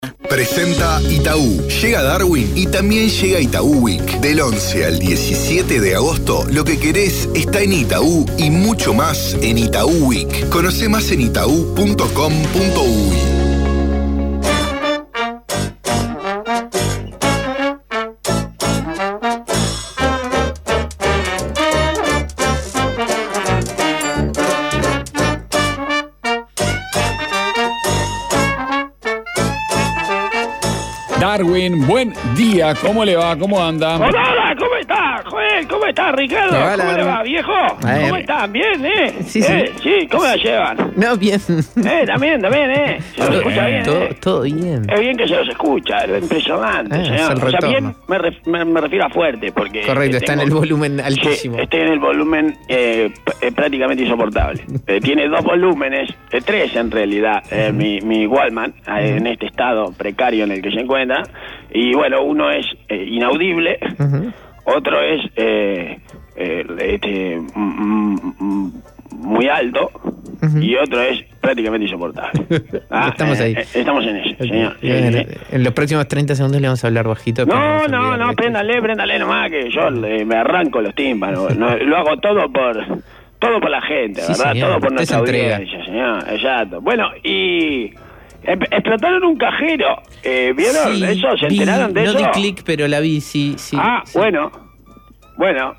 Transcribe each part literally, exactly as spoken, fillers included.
Presenta Itaú. Llega Darwin y también llega Itaú Week. Del once al diecisiete de agosto, lo que querés está en Itaú y mucho más en Itaú Week. Conoce más en itaú punto com punto uy. Darwin, buen día, ¿cómo le va? ¿Cómo anda? Hola, ¿cómo estás, Joel? ¿Cómo estás, Ricardo? Hola, ¿Cómo le hola. va, viejo? Ay, ¿Cómo ay. están? ¿Bien, eh? Sí, sí. Eh, sí, ¿cómo la llevan? No, bien. Eh, también, también, eh. Se los escucha bien, todo, eh. todo bien. Es bien que se los escucha, lo impresionante, Ah, señor. es el O sea, retorno. bien me, ref- me, me refiero a fuerte, porque... Correcto, eh, está en tengo- el volumen altísimo. Sí, estoy en el volumen eh, p- eh, prácticamente insoportable. Eh, tiene dos volúmenes, eh, tres en realidad, eh, mi, mi Walkman, eh, en este estado precario en el que se encuentra. Y bueno, uno es eh, inaudible, Ujú. otro es eh, eh, este, mm, mm, muy alto, Ujú. y otro es prácticamente insoportable. Estamos ahí. eh, estamos en eso, señor. Ok. Bien, Eh, en los próximos treinta segundos le vamos a hablar bajito. pero no, vamos a no, olvidar no, de esto. préndale, préndale nomás, que yo eh, me arranco los tímpanos. No, lo hago todo por todo por la gente, Sí, ¿verdad? señor, Todo por usted nuestra se entrega. audiencia, señor. Exacto. Bueno, y em- explotaron un cajero. Eh, ¿Vieron Sí, eso? ¿Se vi, enteraron de no eso? di clic, pero la vi, sí, sí. ah, sí. bueno. Bueno.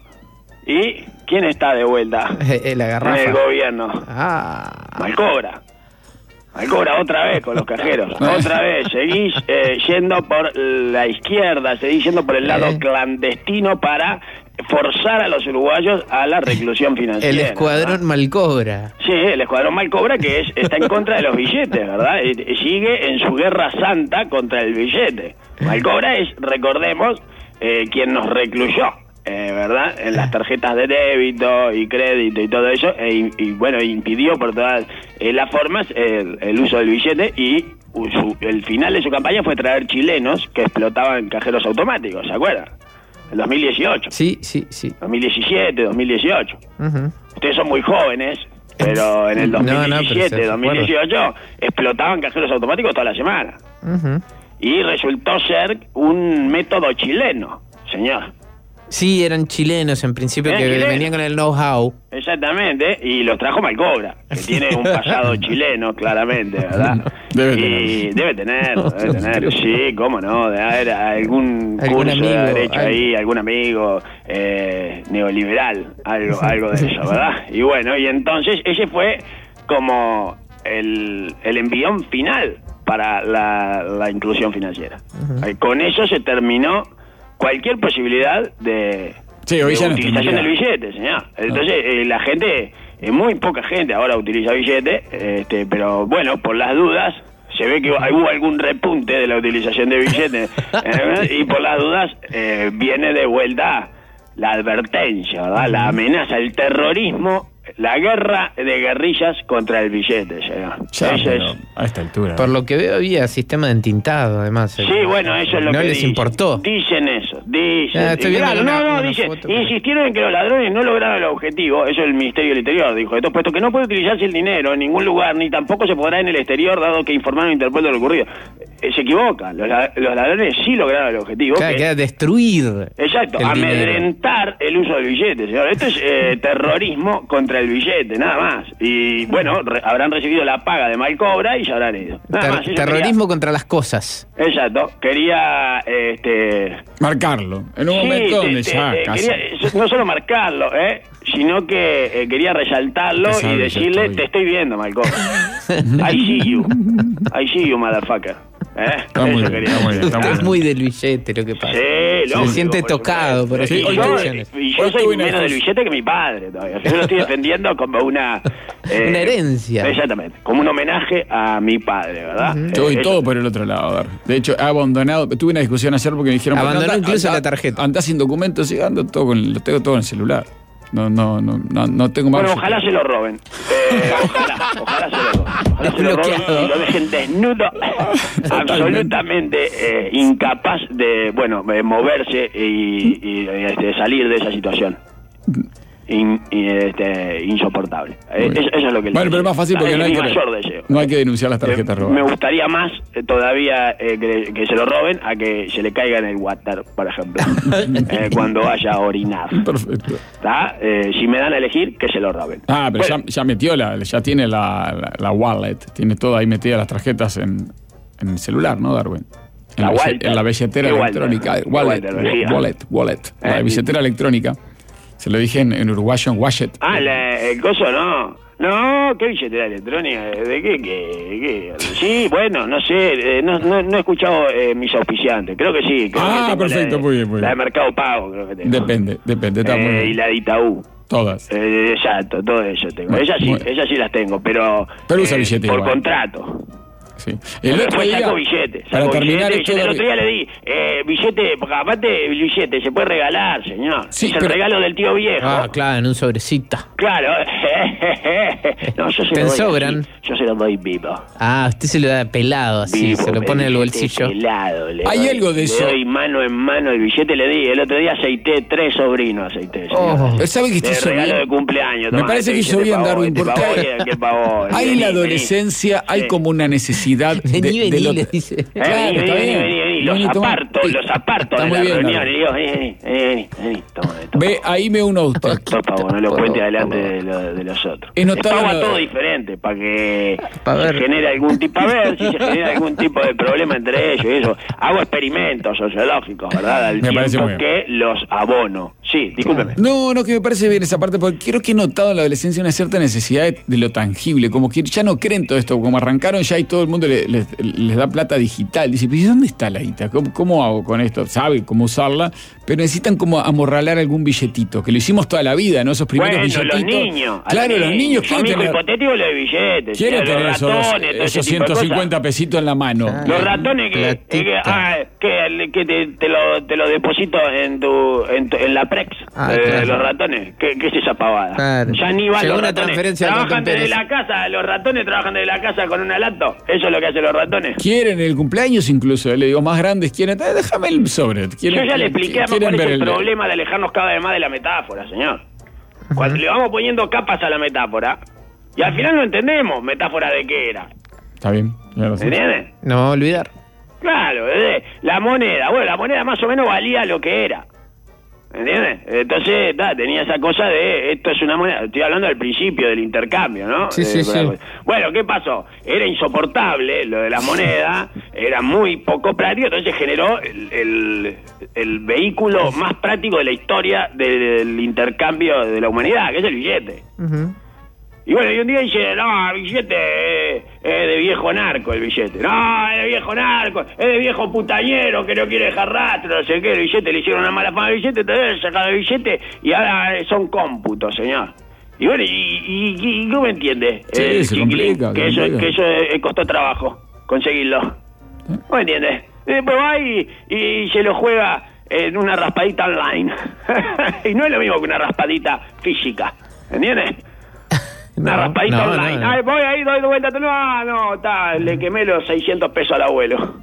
¿Y quién está de vuelta Eh, eh, la en el garrafa. gobierno? Ah. Malcobra. Malcobra otra vez con los cajeros. Otra vez. Seguís eh, yendo por la izquierda, seguís yendo por el lado Eh. clandestino para forzar a los uruguayos a la reclusión financiera. El escuadrón ¿verdad? Malcobra. Sí, el escuadrón Malcobra, que es está en contra de los billetes, ¿verdad? Y- y sigue en su guerra santa contra el billete. Malcobra es, recordemos, eh, quien nos recluyó. Eh, ¿verdad? En las tarjetas de débito y crédito y todo eso, e, y, y, bueno, impidió por todas eh, las formas el, el uso del billete, y u- su- el final de su campaña fue traer chilenos que explotaban cajeros automáticos, ¿se acuerdan? En dos mil dieciocho, Sí, sí, sí. dos mil diecisiete, dos mil dieciocho. Ujú. Ustedes son muy jóvenes, pero en el No, no, pero se- dos mil diecisiete, se dos mil dieciocho explotaban cajeros automáticos toda la semana. Ujú. Y resultó ser un método chileno, señor. Sí, eran chilenos en principio Eran que chilenos. venían con el know-how. Exactamente, y los trajo Malcobra, que tiene un pasado chileno, claramente, ¿verdad? Debe y tener. debe tener, No, debe no tener, creo. sí, cómo no, de haber algún, Algún curso de amigo, derecho algo. ahí, algún amigo eh, neoliberal, algo, algo de eso, ¿verdad? Y bueno, y entonces ese fue como el, el envión final para la, la inclusión financiera. Eh, Con eso se terminó cualquier posibilidad de, Sí, hoy de ya no utilización del tendría. billete, señor. Entonces, eh, la gente, eh, muy poca gente ahora utiliza billete, este, pero bueno, por las dudas, se ve que hubo algún repunte de la utilización de billetes, eh, y por las dudas eh, viene de vuelta la advertencia, ¿verdad? La amenaza, el terrorismo, la guerra de guerrillas contra el billete, señor. Ya, Eso pero es... a esta altura. Por lo que veo había sistema de entintado, además. Sí, bueno, eso es lo no que les dicen. importó. Dicen eso, dicen. Ah, estoy Y viendo claro, una- no, no, una dicen. foto, pero- Insistieron en que los ladrones no lograron el objetivo. Eso es el Ministerio del Interior, dijo. Esto puesto que no puede utilizarse el dinero en ningún lugar, ni tampoco se podrá en el exterior, dado que informaron a Interpol de lo ocurrido. Eh, se equivoca. Los, la- los ladrones sí lograron el objetivo. Claro, que- que era destruir. Exacto, el dinero. amedrentar el uso del billete, señor. Esto es eh, terrorismo contra el billete, nada más. Y bueno, re- habrán recibido la paga de Malcobra y se habrán ido. Nada Ter- más. Eso terrorismo contra las cosas. quería- exacto, quería este Marcarlo. En un sí, momento te- donde te- ya eh, casi. quería, eh, no solo marcarlo, ¿eh? sino que eh, quería resaltarlo Usted sabe y que decirle, estoy. te estoy viendo, Malcobra. I see you. I see you, motherfucker. ¿Eh? Está Eso muy bien, quería está muy bien, decir. está muy Usted es bien. muy del billete, lo que pasa. Sí, Se lógico, siente por tocado por supuesto. esas Y yo, situaciones. y yo Hoy soy tuve una menos del discusión. billete que mi padre todavía. Yo lo estoy defendiendo como una... eh, Una herencia. Exactamente, como un homenaje a mi padre, ¿verdad? Yo voy Eh, todo por el otro lado, a ver. De hecho, he abandonado. Tuve una discusión ayer porque me dijeron. Abandonó "Anda- incluso anda- la tarjeta". Andá sin documentos y ando todo con, lo tengo todo en el celular. No, no, no, no, no tengo más. Bueno, ojalá se lo roben. Eh, ojalá, ojalá se lo roben. Ojalá se lo roben Desbloqueado. y lo dejen desnudo, absolutamente eh, incapaz de, bueno, de moverse y, y, este, salir de esa situación. in- in- este, insoportable. Eh, Eso, eso es lo que le Bueno, pero deseo. es más fácil porque Es no hay, mi que, mayor deseo. no hay que denunciar las tarjetas Eh, robadas. Me gustaría más eh, todavía eh, que, que se lo roben a que se le caiga en el water, por ejemplo, eh, cuando vaya a orinar. Perfecto. ¿Tá? Eh, si me dan a elegir, que se lo roben. Ah, pero Bueno, ya, ya metió la, ya tiene la, la, la wallet, tiene todo ahí metidas las tarjetas en, en el celular, ¿no, Darwin? En La la, bille- Walter. en la billetera ¿Qué Walter? electrónica. ¿Qué Wallet, Walter decía? wallet, wallet. La Eh, billetera electrónica. Se lo dije en, en uruguayo en wallet. Ah, la- el coso no. No, ¿qué billetera electrónica? ¿De qué? qué, qué? Sí, bueno, no sé. eh, no, no, no he escuchado eh, mis auspiciantes. Creo que sí. Creo Ah, que tengo perfecto, la de, muy bien, muy La de bien. Mercado Pago, creo que tengo. Depende, depende. Está muy Eh, bien. y la de Itaú. Todas. Eh, exacto, todo eso tengo. Muy- Ellas sí, muy- ellas sí las tengo, pero. Pero usa eh, billete Por igual. contrato. Sí. El otro Después día, saco billetes. para Saco terminar billetes, esto, billetes. El Darwin- otro día le di eh, billete, porque aparte el billete se puede regalar, señor. Sí, es el pero- regalo del tío viejo. Ah, claro, en un sobrecito. Claro. No, yo se Te lo doy sobran. así. Yo se lo doy vivo. Ah, usted se lo da pelado así, Vivo, se lo pone en el billete bolsillo. pelado, le Hay doy- algo de eso. Le doy mano en mano el billete, le di. El otro día aceité tres sobrinos, aceité. Oh. señor. Pero ¿sabe que esto De hizo regalo bien? de cumpleaños. Me tomá, parece este que hizo billete bien, pa' vos, Darwin, este pa' porque vos y aquel pa' vos. ahí Vení, en la vení. adolescencia hay Sí. como una necesidad de, Vení, de vení, lo- le dice. Eh, Claro, vení, está vení, bien. vení, vení, Vení, los toma. aparto, los aparto Está de muy la bien, reunión. Darwin. Y digo, vení, vení, vení, vení, toma esto. Ve, ahí me uno a usted. Por favor, no lo cuente adelante de, lo- de los otros. He notado Es pago a la- todo diferente, para que Pa' se ver. genere algún tipo, a ver si se genera algún tipo de problema entre ellos y eso. Hago experimentos sociológicos, ¿verdad? Al Me parece tiempo muy bien. que los abono. Sí, discúlpeme. No, no, que me parece bien esa parte, porque creo que he notado en la adolescencia una cierta necesidad de, de lo tangible, como que ya no creen todo esto, como arrancaron ya y todo el mundo le- les, les da plata digital. Dice, pero ¿y dónde está la guita? ¿Cómo, cómo hago con esto? Sabe cómo usarla, pero necesitan como amorralar algún billetito, que lo hicimos toda la vida, ¿no? Esos primeros Bueno, billetitos. los niños. a Claro, los niños Yo quieren mi hijo tener, hipotético le doy billetes. quieren o sea, tener los esos, ratones, todo ese esos tipo de ciento cincuenta cosas. pesitos en la mano. Ah. Los ratones que, Platita. que, ah, que, que te, te lo, te lo deposito en tu, en, tu- en la Prex, Ah, eh, claro. los ratones. ¿Qué, qué es esa pavada? Claro. Ya ni van Llegó los una ratones. transferencia de Trabajan Captain desde Pérez. la casa, los ratones trabajan desde la casa con un alato. Eso es lo que hacen los ratones. Quieren el cumpleaños incluso, le digo, más grandes quieren, eh, déjame el sobre. Quieren, Yo ya le expliqué además quieren cuál es ver el el- problema de alejarnos cada vez más de la metáfora, señor. Cuando le vamos poniendo capas a la metáfora, y al final no entendemos metáfora de qué era. Está bien, ya lo sé. ¿Entiendes? No vamos a olvidar. Claro, eh, la moneda, bueno, la moneda más o menos valía lo que era. ¿Entiendes? Entonces, ta, tenía esa cosa de, esto es una moneda, estoy hablando del principio del intercambio, ¿no? Sí, Eh, sí, sí. Bueno, ¿qué pasó? Era insoportable lo de las monedas, era muy poco práctico, entonces generó el, el, el vehículo más práctico de la historia del intercambio de la humanidad, que es el billete. Ujú. Y bueno, y un día dice, no, el billete es, es de viejo narco el billete. No, es de viejo narco, es de viejo putañero que no quiere dejar rastro, no sé qué, el billete, le hicieron una mala fama al billete, entonces sacaron el billete y ahora son cómputos, señor. Y bueno, ¿y, y, y cómo entiende? Sí, eh, se Chiquilín? complica, Que se eso, complica. que eso eh, costó trabajo, conseguirlo. ¿Cómo entiende? Y después va y, y se lo juega en una raspadita online. Y no es lo mismo que una raspadita física, ¿entiendes? Una No, raspadita no, online. no, no. Ay, voy ahí, doy de vuelta. No, no, está, le quemé los seiscientos pesos al abuelo.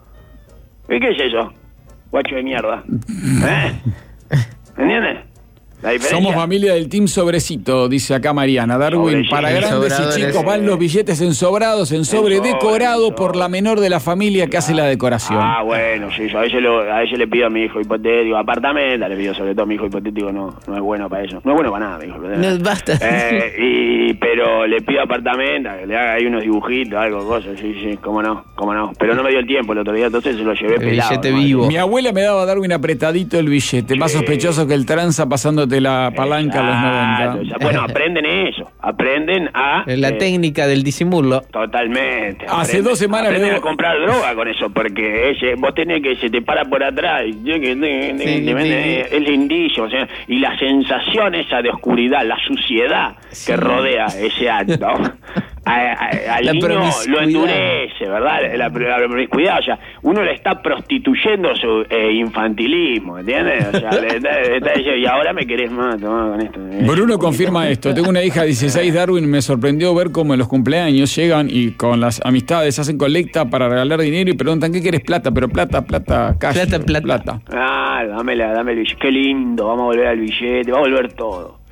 ¿Y qué es eso? Guacho de mierda. ¿Eh? ¿Entiendes? La diferencia. Somos familia del Team Sobrecito, dice acá Mariana. Darwin, Sobrecito. para grandes y Sobradores. chicos van los billetes ensobrados, en sobre sobre, decorado en por sobre. la menor de la familia que hace la decoración. Ah, bueno, sí, yo a veces, lo, a veces le pido a mi hijo hipotético, apartamento, le pido sobre todo a mi hijo hipotético, no, no es bueno para eso. No es bueno para nada, mi hijo. No, basta. Eh, y, pero le pido apartamento, que le haga ahí unos dibujitos, algo, cosas, sí, sí, cómo no, cómo no. Pero no me dio el tiempo el otro día, entonces se lo llevé El pelado. billete ¿no? vivo. Mi abuela me daba a Darwin apretadito el billete, más Sí. sospechoso que el tranza pasándote la palanca a los Exacto, noventa. exacto. Bueno, aprenden eso, aprenden a... La eh, técnica del disimulo. Totalmente. Hace Aprende- dos semanas aprenden le a doy- comprar droga con eso, porque ese, vos tenés que se te para por atrás y te- te- te- Sí, te venden- sí. es lindísimo, o sea, y la sensación esa de oscuridad, la suciedad Sí. que rodea ese acto, a- a- al La niño lo promiscuidad. endurece, ¿verdad? La, la promiscuidad, o sea, uno le está prostituyendo su eh, infantilismo, ¿entiendes? O sea, le está- le está diciendo, y ahora me querés más, tomá con esto. Bruno confirma esto. Tengo una hija de dieciséis, Darwin. Me sorprendió ver cómo en los cumpleaños llegan y con las amistades hacen colecta para regalar dinero y preguntan, ¿qué querés? Plata, pero plata, plata, cash. Plata, plata. Ah, dámela, dame el billete. Qué lindo, vamos a volver al billete, va a volver todo.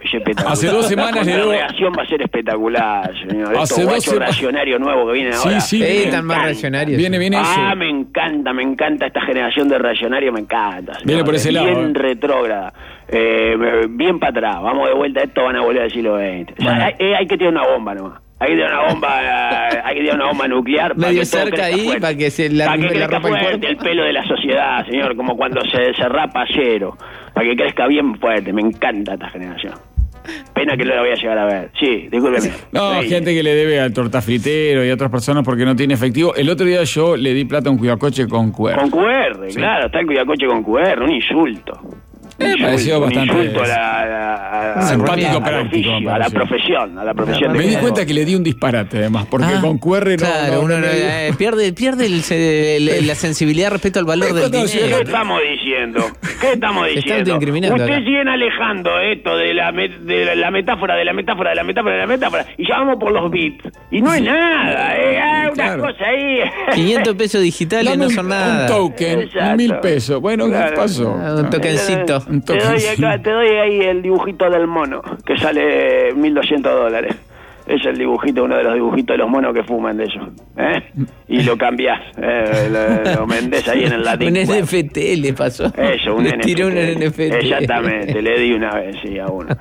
es espectacular. Hace dos semanas le doy- La reacción va a ser espectacular, señor. Hace Estos dos guachos sema- reaccionarios nuevos que vienen Sí, ahora. sí, Me viene- Eh, tan más encanta. reaccionarios. Viene, viene eso. Ah, me encanta, me encanta esta generación de reaccionarios, me encanta. señor. Viene por ese lado, Bien eh. retrógrada, eh, bien para atrás. Vamos de vuelta, esto van a volver al siglo veinte. O sea, Bueno. hay, eh, hay que tirar una bomba nomás. Hay que tirar una bomba, eh, hay que tirar una bomba nuclear. para Medio que todo cerca crezca ahí, fuerte. para que se la- Para que la crezca rapa el fuerte cuerpo. el pelo de la sociedad, señor, como cuando se, se rapa cero. Para que crezca bien fuerte. Me encanta esta generación. Pena que no la voy a llegar a ver. Sí, discúlpeme. No, Sí. gente que le debe al tortafritero y a otras personas porque no tiene efectivo. El otro día yo le di plata a un cuidacoche con cuerda. Con Q R, Sí. claro, está el cuidacoche con Q R, un insulto. Un Me insulto, pareció un bastante insulto a la, a la- a la- simpático, al práctico, oficio, me a la pareció. profesión, a la profesión. Me de di cada cuenta uno. que le di un disparate además, porque Ah, con Q R no... Claro, no- uno no no- me- eh, pierde, pierde el, se- el- la sensibilidad respecto al valor Es del cuando se- ¿Qué dinero. estamos diciendo? ¿Qué estamos Se está diciendo? autoincriminando Ustedes acá. siguen alejando esto de la, me- de la metáfora, de la metáfora, de la metáfora, de la metáfora, y ya vamos por los bits. Y no es nada, ¿eh? Hay una Claro. cosa ahí. quinientos pesos digitales Dame no un, son un nada. token, Exacto. mil pesos. Bueno, Claro. ¿qué pasó? Ah, un tokencito. Un Te doy, tokencito. acá, te doy ahí el dibujito del mono, que sale mil doscientos dólares. Es el dibujito, uno de los dibujitos de los monos que fuman de eso. ¿eh? Y lo cambiás, ¿eh? lo, lo vendés ahí en el latín. Un web. N F T le pasó. Eso, un le N F T. tiró un N F T. Exactamente, le di una vez, sí, a uno.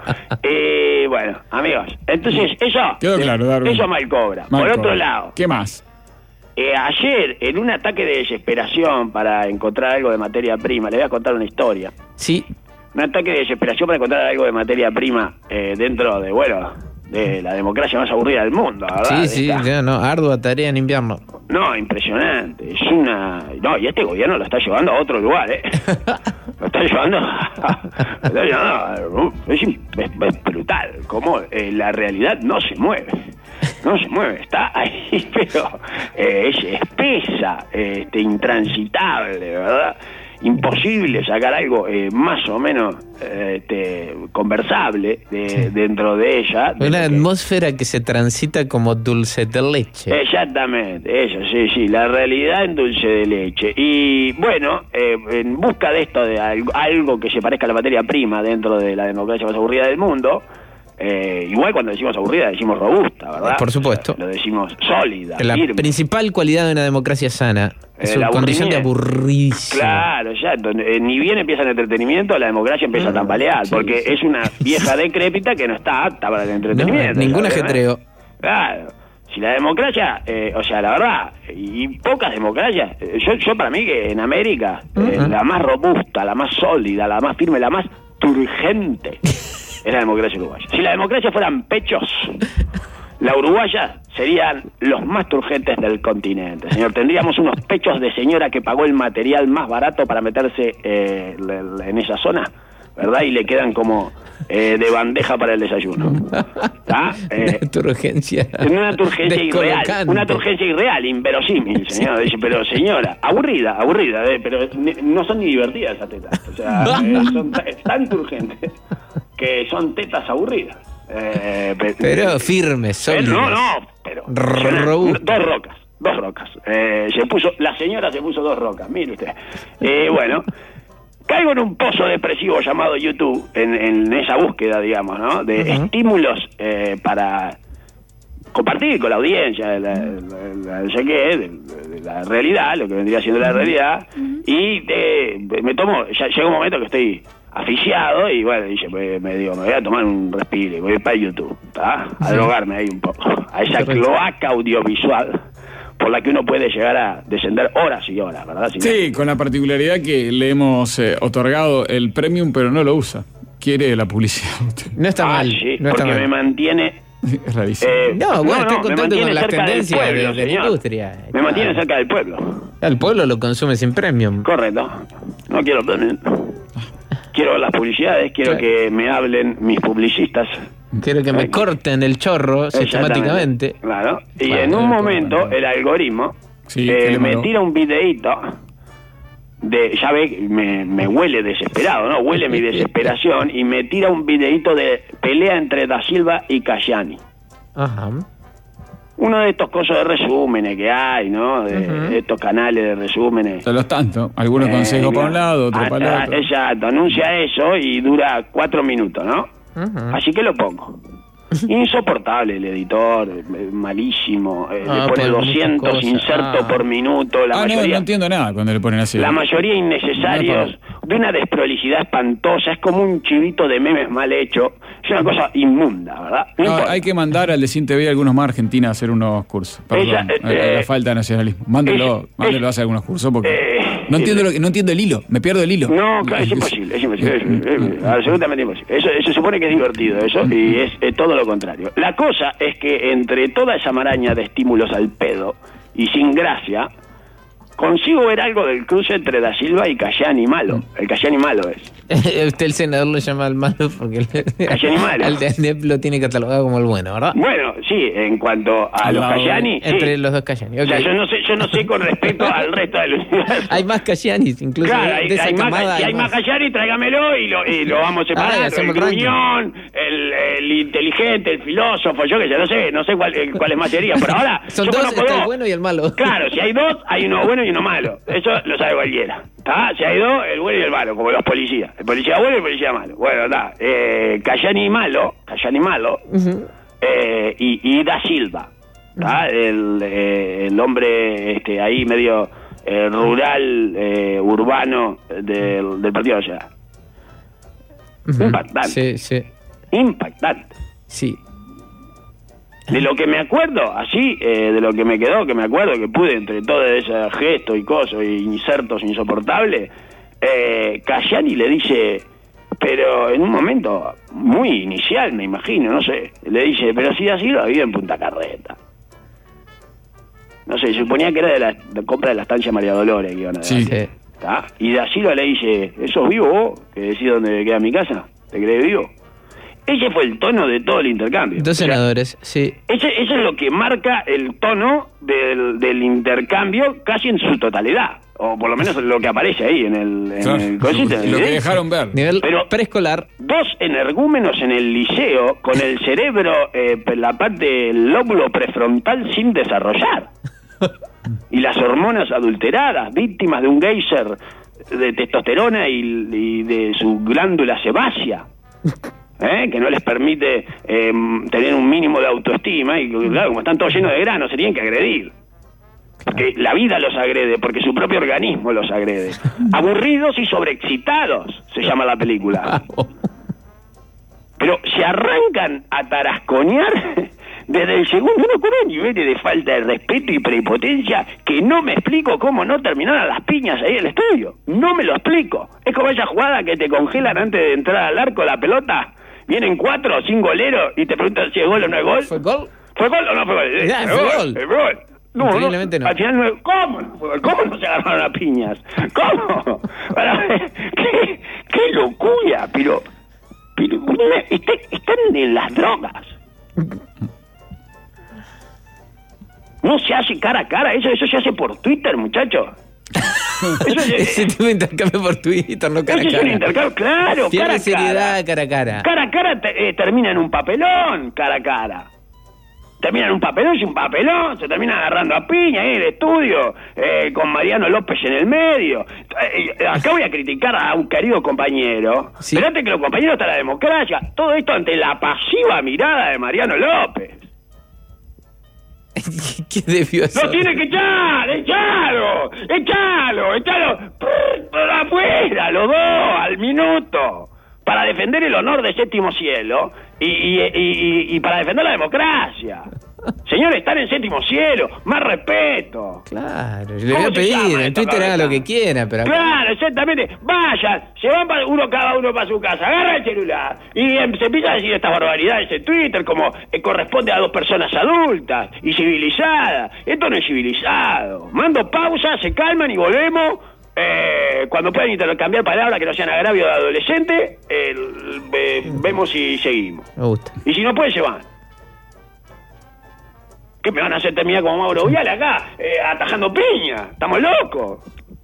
Y bueno, amigos, entonces eso... Quedó claro, Darwin. Eso mal cobra. Mal Por cobra. otro lado, ¿Qué más? eh, ayer, en un ataque de desesperación para encontrar algo de materia prima, le voy a contar una historia. Sí, Un ataque de desesperación para encontrar algo de materia prima eh, dentro de, bueno, de la democracia más aburrida del mundo, ¿verdad? sí, sí, Esta- ya no, ardua tarea en invierno. No, impresionante. Es una... No, y este gobierno lo está llevando a otro lugar, ¿eh? Lo está llevando... lo está llevando a- es, im- es- es brutal. Como eh, la realidad no se mueve. No se mueve. Está ahí, pero eh, es espesa, eh, este, intransitable, ¿verdad? Imposible sacar algo eh, más o menos eh, este, conversable de, dentro de ella. de Una lo que- atmósfera que se transita como dulce de leche. Exactamente, eso, sí, sí, la realidad en dulce de leche. Y bueno, eh, en busca de esto, de algo, algo que se parezca a la materia prima dentro de la democracia más aburrida del mundo, eh, igual cuando decimos aburrida decimos robusta, ¿verdad? Por supuesto. O sea, lo decimos sólida, La firme. principal cualidad de una democracia sana es El su condición de aburrimiento. aburricio. Claro, exacto. Eh, Ni bien empieza el entretenimiento, la democracia empieza a tambalear, sí, porque sí. es una vieja decrépita que no está apta para el entretenimiento. No, ningún ¿sabes? ajetreo. Claro. Si la democracia, eh, o sea, la verdad, y pocas democracias, eh, yo, yo para mí que en América, eh, Ujú. la más robusta, la más sólida, la más firme, la más turgente, es la democracia uruguaya. Si la democracia fueran pechos, la uruguaya serían los más turgentes del continente, señor. Tendríamos unos pechos de señora que pagó el material más barato para meterse eh, le- le- en esa zona, ¿verdad? Y le quedan como eh, de bandeja para el desayuno. ¿Está? Eh, Una turgencia. una turgencia irreal, descolocante. una turgencia irreal, inverosímil, señor. Dice, pero señora, aburrida, aburrida, eh, pero ni- no son ni divertidas esas tetas. O sea, eh, son ta- tan turgentes que son tetas aburridas. Eh, pe- Pero firme, pero sólido. no, no, pero Robusto. dos rocas, dos rocas. Eh, se puso, la señora se puso dos rocas, mire usted. Eh, bueno, caigo en un pozo depresivo llamado YouTube, en, en esa búsqueda, digamos, ¿no? De Ujú. estímulos eh, para compartir con la audiencia, la, la- la- no sé qué, de, de la realidad, lo que vendría siendo la realidad, y de- me tomo, ya llega un momento que estoy asfixiado y bueno, dije, me, me digo, me voy a tomar un respiro, voy para YouTube, ¿tá? A drogarme ahí un poco, a esa cloaca audiovisual por la que uno puede llegar a descender horas y horas, ¿verdad? Si no- Sí, con la particularidad que le hemos eh, otorgado el premium, pero no lo usa. Quiere la publicidad. No está Ah, mal. sí, no está porque me mal. mantiene... Es rarísimo. eh, No, bueno, estoy en me contacto mantiene con las cerca del tendencias de- pueblo, de la señor. industria. Me Claro. mantiene cerca del pueblo. El pueblo lo consume sin premium. Correcto. No quiero premium. Quiero ver las publicidades, quiero Claro. que me hablen mis publicistas. Quiero que me corten el chorro sistemáticamente. Exactamente. Claro. Y Bueno, en un el momento corte. el algoritmo Sí, eh, ¿qué le me mandó? tira un videíto de, ya ve, me, me huele desesperado, ¿no? Huele mi desesperación y me tira un videíto de pelea entre Da Silva y Cayani. Ajá. Uno de estos cosas de resúmenes que hay, ¿no? De, Ujú. de estos canales de resúmenes. De los tantos. Algunos Eh, consejos mira, para un lado, otros ah, para el ah, otro. Exacto, anuncia eso y dura cuatro minutos, ¿no? Uh-huh. Así que lo pongo. Insoportable el editor, malísimo, eh, ah, le pone doscientos insertos ah. por minuto, la ah, mayoría... No, no entiendo nada cuando le ponen así. La mayoría innecesarios, no, de una desprolijidad espantosa, es como un chivito de memes mal hecho, es una cosa inmunda, ¿verdad? No no, hay que mandar al de Cine T V algunos más argentinos a hacer unos cursos, perdón, ella, eh, la falta de nacionalismo. Mándelo, ella, mándelo a hacer algunos cursos porque eh, no entiendo eh, lo que, no entiendo el hilo, me pierdo el hilo. No, claro, es imposible, es imposible, es, es, es, absolutamente imposible. Eso, eso se supone que es divertido, eso, y es, es todo lo contrario. La cosa es que entre toda esa maraña de estímulos al pedo y sin gracia, consigo ver algo del cruce entre Da Silva y Cayani Malo. El Cayani Malo es. Usted, el senador, lo llama al malo porque Cayani Malo. Al de ANDEP lo tiene catalogado como el bueno, ¿verdad? Bueno, sí, en cuanto a los Cayani, entre sí. los dos Cayani. Okay. O sea, yo no sé, yo no sé con respecto al resto del universo. Hay más Cayanis, incluso. Claro, hay, de esa hay camada, más, si hay más Cayani, tráigamelo y lo, y lo vamos separando. Ah, el gruñón, el, el inteligente, el filósofo, yo que sé, no sé, no sé cuál, cuál es más sería. Por ahora, son dos, está el bueno y el malo. Claro, si hay dos, hay uno bueno y uno malo. Eso lo sabe cualquiera. ¿Está? Si hay dos, el bueno y el malo, como los policías. El policía bueno y el policía malo. Bueno, está. Eh, Cayani Malo, Cayani Malo, uh-huh. eh, y, y Da Silva. ¿Está? Uh-huh. El, eh, el hombre este, ahí medio eh, rural, eh, urbano del, del Partido Nacional. Uh-huh. Impactante. Sí, sí. Impactante. Sí. De lo que me acuerdo, así, eh, de lo que me quedó, que me acuerdo que pude entre todo ese gesto y cosas y insertos insoportables, eh, Cayani le dice, pero en un momento muy inicial, me imagino, no sé, le dice, pero si Da Silva vive en Punta Carreta. No sé, suponía que era de la de compra de la estancia María Dolores que iban a dar. Sí. ¿Tá? Y Da Silva le dice, ¿eso es vivo vos? ¿Que decís dónde queda mi casa? ¿Te crees vivo? Ese fue el tono de todo el intercambio. Dos senadores, o sea, sí. Ese, eso es lo que marca el tono del, del intercambio casi en su totalidad. O por lo menos lo que aparece ahí en el, en claro, el cosito. Lo que dejaron ver. Nivel Pero preescolar. Dos energúmenos en el liceo con el cerebro, eh, la parte del lóbulo prefrontal sin desarrollar. Y las hormonas adulteradas, víctimas de un geyser de testosterona y, y de su glándula sebácea. ¿Eh? Que no les permite eh, tener un mínimo de autoestima y claro, como están todos llenos de grano, se tienen que agredir. Porque la vida los agrede, porque su propio organismo los agrede. Aburridos y sobreexcitados, se llama la película. Pero se arrancan a tarasconear desde el segundo, uno con un nivel de falta de respeto y prepotencia que no me explico cómo no terminaron las piñas ahí en el estudio. No me lo explico. Es como esa jugada que te congelan antes de entrar al arco la pelota. Vienen cuatro o cinco goleros y te preguntan si es gol o no es gol. ¿Fue gol? ¿Fue gol o no fue gol? Ya, fue gol. Fue gol. No, Increíblemente no. no. Al final no. ¿Cómo no fue gol? ¿Cómo no se agarraron a piñas? ¿Cómo? Para ver, ¿Qué, qué locura? Pero, pero están, están en las drogas. No se hace cara a cara, eso, eso se hace por Twitter, muchachos. Eso es, ese tipo de intercambio por Twitter, no cara a cara. Eso es un intercambio, claro, Pierde cara a seriedad, cara a cara. Cara a cara te, eh, termina en un papelón, cara a cara. Termina en un papelón y un papelón, se termina agarrando a piña ahí en el estudio, eh, con Mariano López en el medio. Eh, acá voy a criticar a un querido compañero. ¿Sí? Esperate que los compañeros están la democracia. Todo esto ante la pasiva mirada de Mariano López. ¿Qué debió hacer? ¡Lo tiene que echar! ¡Echalo! ¡Echalo! ¡Echalo! ¡Por afuera! ¡Los dos! ¡Al minuto! Para defender el honor de Séptimo Cielo y, y, y, y, y para defender la democracia. Señores, están en Séptimo Cielo. Más respeto. Claro, yo le voy a pedir. En Twitter haga lo que quiera, pero... Claro, exactamente. Vayan, se van para uno cada uno para su casa. Agarra el celular y em, se empieza a decir estas barbaridades en Twitter como eh, corresponde a dos personas adultas y civilizadas. Esto no es civilizado. Mando pausa, se calman y volvemos. Eh, cuando puedan intercambiar palabras que no sean agravio de adolescente, eh, eh, vemos si seguimos. Me gusta. Y si no puede, se van. ¿Qué me van a hacer terminar como Mauro Viale acá? Eh, atajando piña. ¿Estamos locos?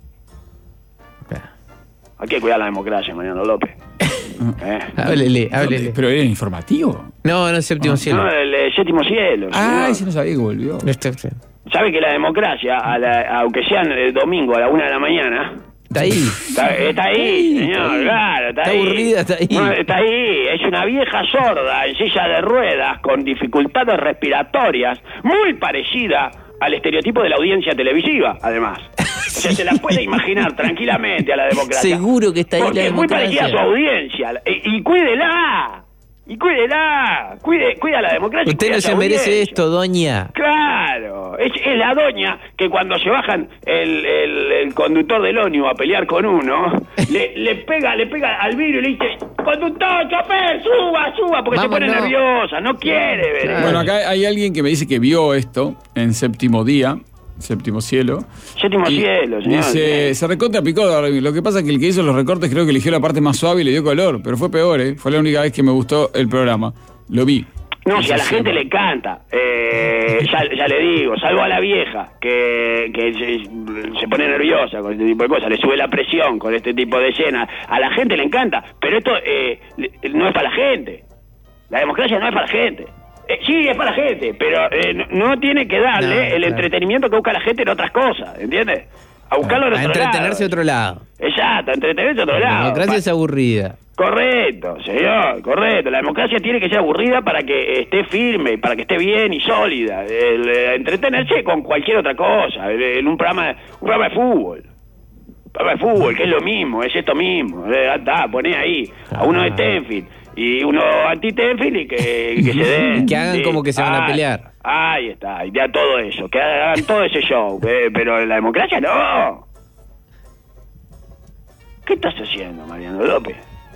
Hay que cuidar la democracia, Mariano López. ¿Eh? Háblele, háblele. ¿Pero era informativo? No, no es Séptimo no, Cielo. No, el, el Séptimo Cielo. Ah, ese no sabía que volvió. No está, sí. ¿Sabe que la democracia, a la, aunque sean el domingo a la una de la mañana, Está ahí. Está, está ahí, señor, está ahí. claro, está, Está ahí. aburrida, está ahí. No, está ahí, es una vieja sorda en silla de ruedas con dificultades respiratorias, muy parecida al estereotipo de la audiencia televisiva, además. O sea, se la puede imaginar tranquilamente a la democracia. Seguro que está ahí Porque la es muy democracia. parecida a su audiencia. Y, y cuídela, y cuídela, cuide, cuida a la democracia. Usted cuida no a su se merece audiencia. esto, doña. Claro, es, es la doña que cuando se bajan el, el, el conductor del ómnibus a pelear con uno, le, le pega le pega al vidrio y le dice, conductor, chofer, suba, suba, porque Vámonos. se pone nerviosa, no quiere ver. Claro. Bueno, acá hay alguien que me dice que vio esto en Séptimo Día, Séptimo Cielo. Séptimo Y cielo, señor. dice, se recontra picó. Lo que pasa es que el que hizo los recortes creo que eligió la parte más suave y le dio color, pero fue peor, ¿eh? Fue la única vez que me gustó el programa. Lo vi. No, si a la Sí, gente sí. le encanta, eh, ya, ya le digo, salvo a la vieja, que, que se, se pone nerviosa con este tipo de cosas, le sube la presión con este tipo de escenas, a la gente le encanta, pero esto eh, no es para la gente, la democracia no es para la gente. Eh, sí, es para la gente, pero eh, no, no tiene que darle No, el claro. entretenimiento que busca la gente en otras cosas, ¿entiendes? A buscarlo en A otro entretenerse a lado. otro lado. Exacto, a entretenerse a otro La lado. democracia Pa- es aburrida. Correcto, señor, correcto. La democracia tiene que ser aburrida para que esté firme, para que esté bien y sólida. El, eh, entretenerse con cualquier otra cosa, el- en un programa, un programa de fútbol. Un programa de fútbol, que es lo mismo, es esto mismo. Eh, está, poné ahí a uno de Tenfield y uno anti-Tenfield y que, que se den. Y que hagan como que se van a Ahí- pelear. Ahí está, y ya todo eso, que hagan todo ese show. eh, pero la democracia no. ¿Qué estás haciendo, Mariano López?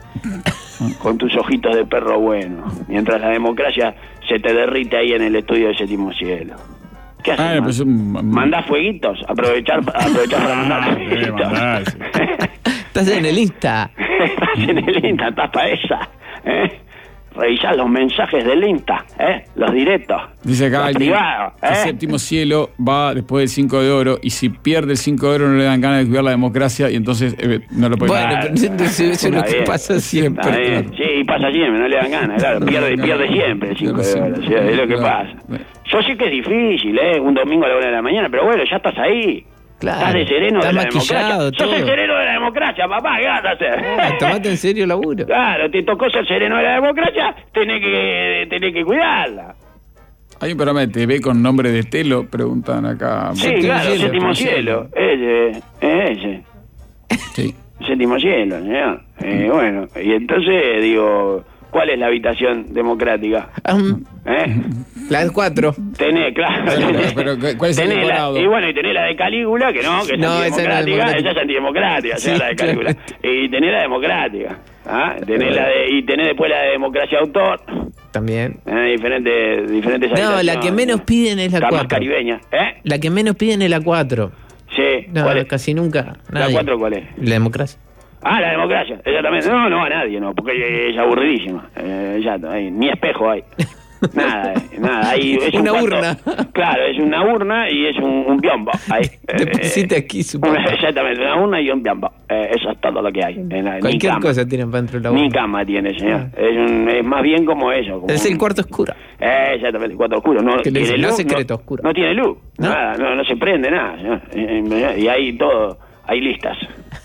Con tus ojitos de perro bueno, mientras la democracia se te derrite ahí en el estudio de Séptimo Cielo. ¿Qué haces? Ah, man? pues un- ¿Mandás fueguitos? Aprovechar, aprovechar para mandar Ah, fueguitos. eh, mandá, sí. Estás en el Insta. Estás en el Insta, estás para esa. ¿eh? Revisar los mensajes del Insta, ¿eh? Los directos. Dice acá los alguien privados, que ¿eh? Séptimo Cielo va después del cinco de oro y si pierde el cinco de oro no le dan ganas de cuidar la democracia y entonces eh, no lo puede Bueno, ganar. pero eso, eso es lo Está que bien. pasa siempre. Está bien. Sí, y pasa siempre, no le dan ganas, claro, pierde, pierde siempre el cinco de oro, o sea, es lo que Claro. pasa. Yo sé que es difícil, ¿eh? Un domingo a la una de la mañana, pero bueno, ya estás ahí. Claro. Estás de sereno Estás de la maquillado, democracia. Sos el todo. sereno de la democracia, papá, ¿qué vas a hacer? Ah, tomate en serio el laburo. Claro, te tocó ser sereno de la democracia, tenés que, tenés que cuidarla. Hay un programa de T V con nombre de Telo, preguntan acá. Sí, Séptimo claro, cielo, séptimo séptimo cielo, ese, ese. Sí. Séptimo cielo, señor. Eh, bueno, y entonces digo, ¿cuál es la habitación democrática? Um, ¿Eh? las cuatro. Tenés, claro. Pero, tenés- pero, pero, ¿cuál es el tenés la- decorado? Y bueno, y tenés la de Calígula, que no, que es No, esa no es antidemocrática, democrática. esa es antidemocrática, esa es Sí, la de Calígula. claro. Y tenés la democrática, ¿ah? Tenés la de, y tenés después la de democracia autor, También. ¿eh? diferentes, diferentes No, la habitaciones. que menos piden es la Camas cuatro. caribeñas, ¿eh? La que menos piden es la cuatro. Sí, No, ¿cuál es? casi nunca. ¿La nadie. cuatro cuál es? La democracia. Ah, la democracia, exactamente. No, no a nadie, no, porque es aburridísima. Eh, ya, hay, ni espejo hay. Nada, eh, nada. Hay, es un Una cuarto- urna. Claro, es una urna y es un, un biombo. Ahí, Te pusiste aquí, supongo. una- exactamente, una urna y un biombo. Eh, eso es todo lo que hay. En la- ni Cualquier cama. cosa tienen para dentro de la Ni urna. cama tiene, señor. Ah. Es, un, es más bien como eso. Como Es el un- cuarto oscuro. Eh, exactamente, el cuarto oscuro. No, Que le tiene dicen, no luz, secreto oscuro. No tiene luz, ¿No? nada, no, no se prende nada. señor. Eh, eh, Y hay todo, hay listas.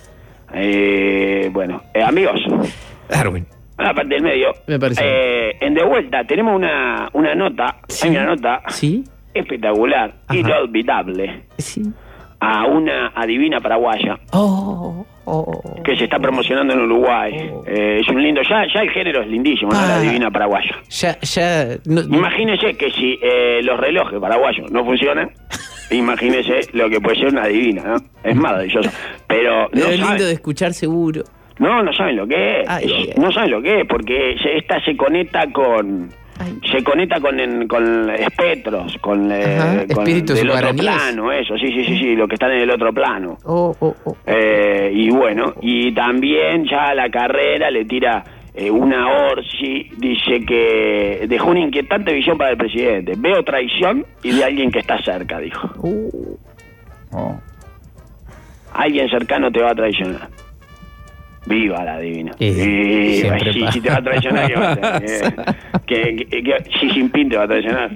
Eh, bueno, eh, amigos, Darwin. a la parte del medio, Me parece. eh, en De Vuelta tenemos una, una nota, Sí. hay una nota ¿Sí? espectacular, Ajá. inolvidable, Sí. a una adivina paraguaya Oh, oh. que se está promocionando en Uruguay. Oh. Eh, es un lindo, ya, ya el género es lindísimo, ¿no? La Ah. adivina paraguaya. Ya, ya. No, Imagínese que si eh, los relojes paraguayos no funcionan, imagínese lo que puede ser una adivina, ¿no? Es maravilloso. Pero no pero es lindo saben, de escuchar seguro. no, no saben lo que es. Ay, Es- ay, ay. No saben lo que es, porque se- esta se conecta con... Ay. Se conecta con, en- con espectros, con, eh, Ajá, con espíritus del otro guaraníes. plano, eso, sí, sí, sí, sí, lo que están en el otro plano. Oh, oh, oh. Eh, y bueno, y también ya a la carrera le tira eh, una Orsi, dice que dejó una inquietante visión para el presidente. Veo traición y de alguien que está cerca, dijo. Uh, Oh. Alguien cercano te va a traicionar. Viva la divina. Eh, Viva. siempre Sí, pasa. si te va a traicionar, ¿qué va a hacer? Eh, que, que, que Xi Jinping te va a traicionar.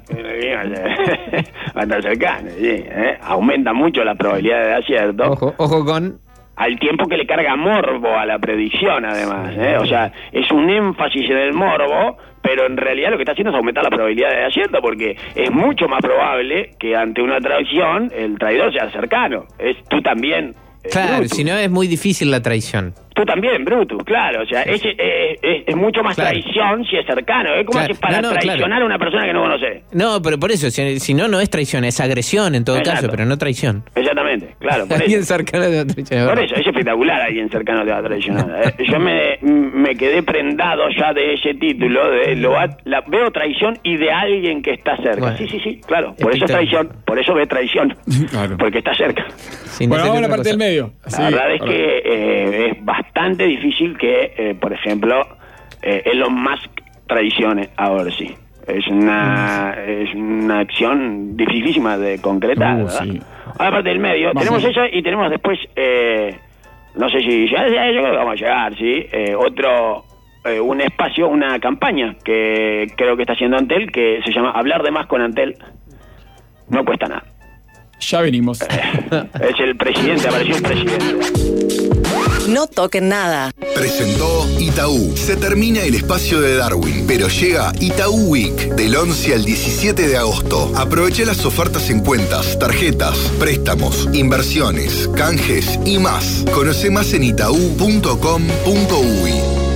Va a estar cercano, sí, eh. Aumenta mucho la probabilidad de acierto. ojo, ojo con. al tiempo que le carga morbo a la predicción, además, ¿eh? O sea, es un énfasis en el morbo, pero en realidad lo que está haciendo es aumentar la probabilidad de acierto, porque es mucho más probable que ante una traición el traidor sea cercano. Es tú también. Claro, Brutus. si no es muy difícil la traición. Tú también, Brutus, claro. O sea, es, es, es, es mucho más Claro. traición si es cercano. Es como Claro. si para No, no, traicionar claro. a una persona que no conoce. No, pero por eso, si, si no, no es traición, es agresión en todo Exacto. caso, pero no traición. Exactamente, claro. Por Alguien eso. cercano de la traición. Por eso, es espectacular alguien cercano te va a traicionar. Eh, Yo me, me quedé prendado ya de ese título, de lo ha- la, veo traición y de alguien que está cerca. Bueno. Sí, sí, sí, claro. Por eso es Espectacular. traición, por eso ve traición. Claro. Porque está cerca. Sin Bueno, vamos a hacer la otra parte del cosa. medio. La Sí, verdad es ahora. que eh, es bastante difícil que, eh, por ejemplo, eh, Elon Musk traicione a Orsi. Es una es una acción dificilísima de concretar, Uh, ¿verdad? sí. A la parte del medio, Vamos. tenemos eso y tenemos después, eh, no sé si ya, ya- yo creo que vamos a llegar, ¿sí? Eh, otro, eh, un espacio, una campaña que creo que está haciendo Antel, que se llama Hablar de más con Antel. No cuesta nada. Ya venimos. Es el presidente, apareció el presidente. No toquen nada. Presentó Itaú. Se termina el espacio de Darwin, pero llega Itaú Week del once al diecisiete de agosto. Aprovecha las ofertas en cuentas, tarjetas, préstamos, inversiones, canjes y más. Conoce más en itaú punto com punto uy.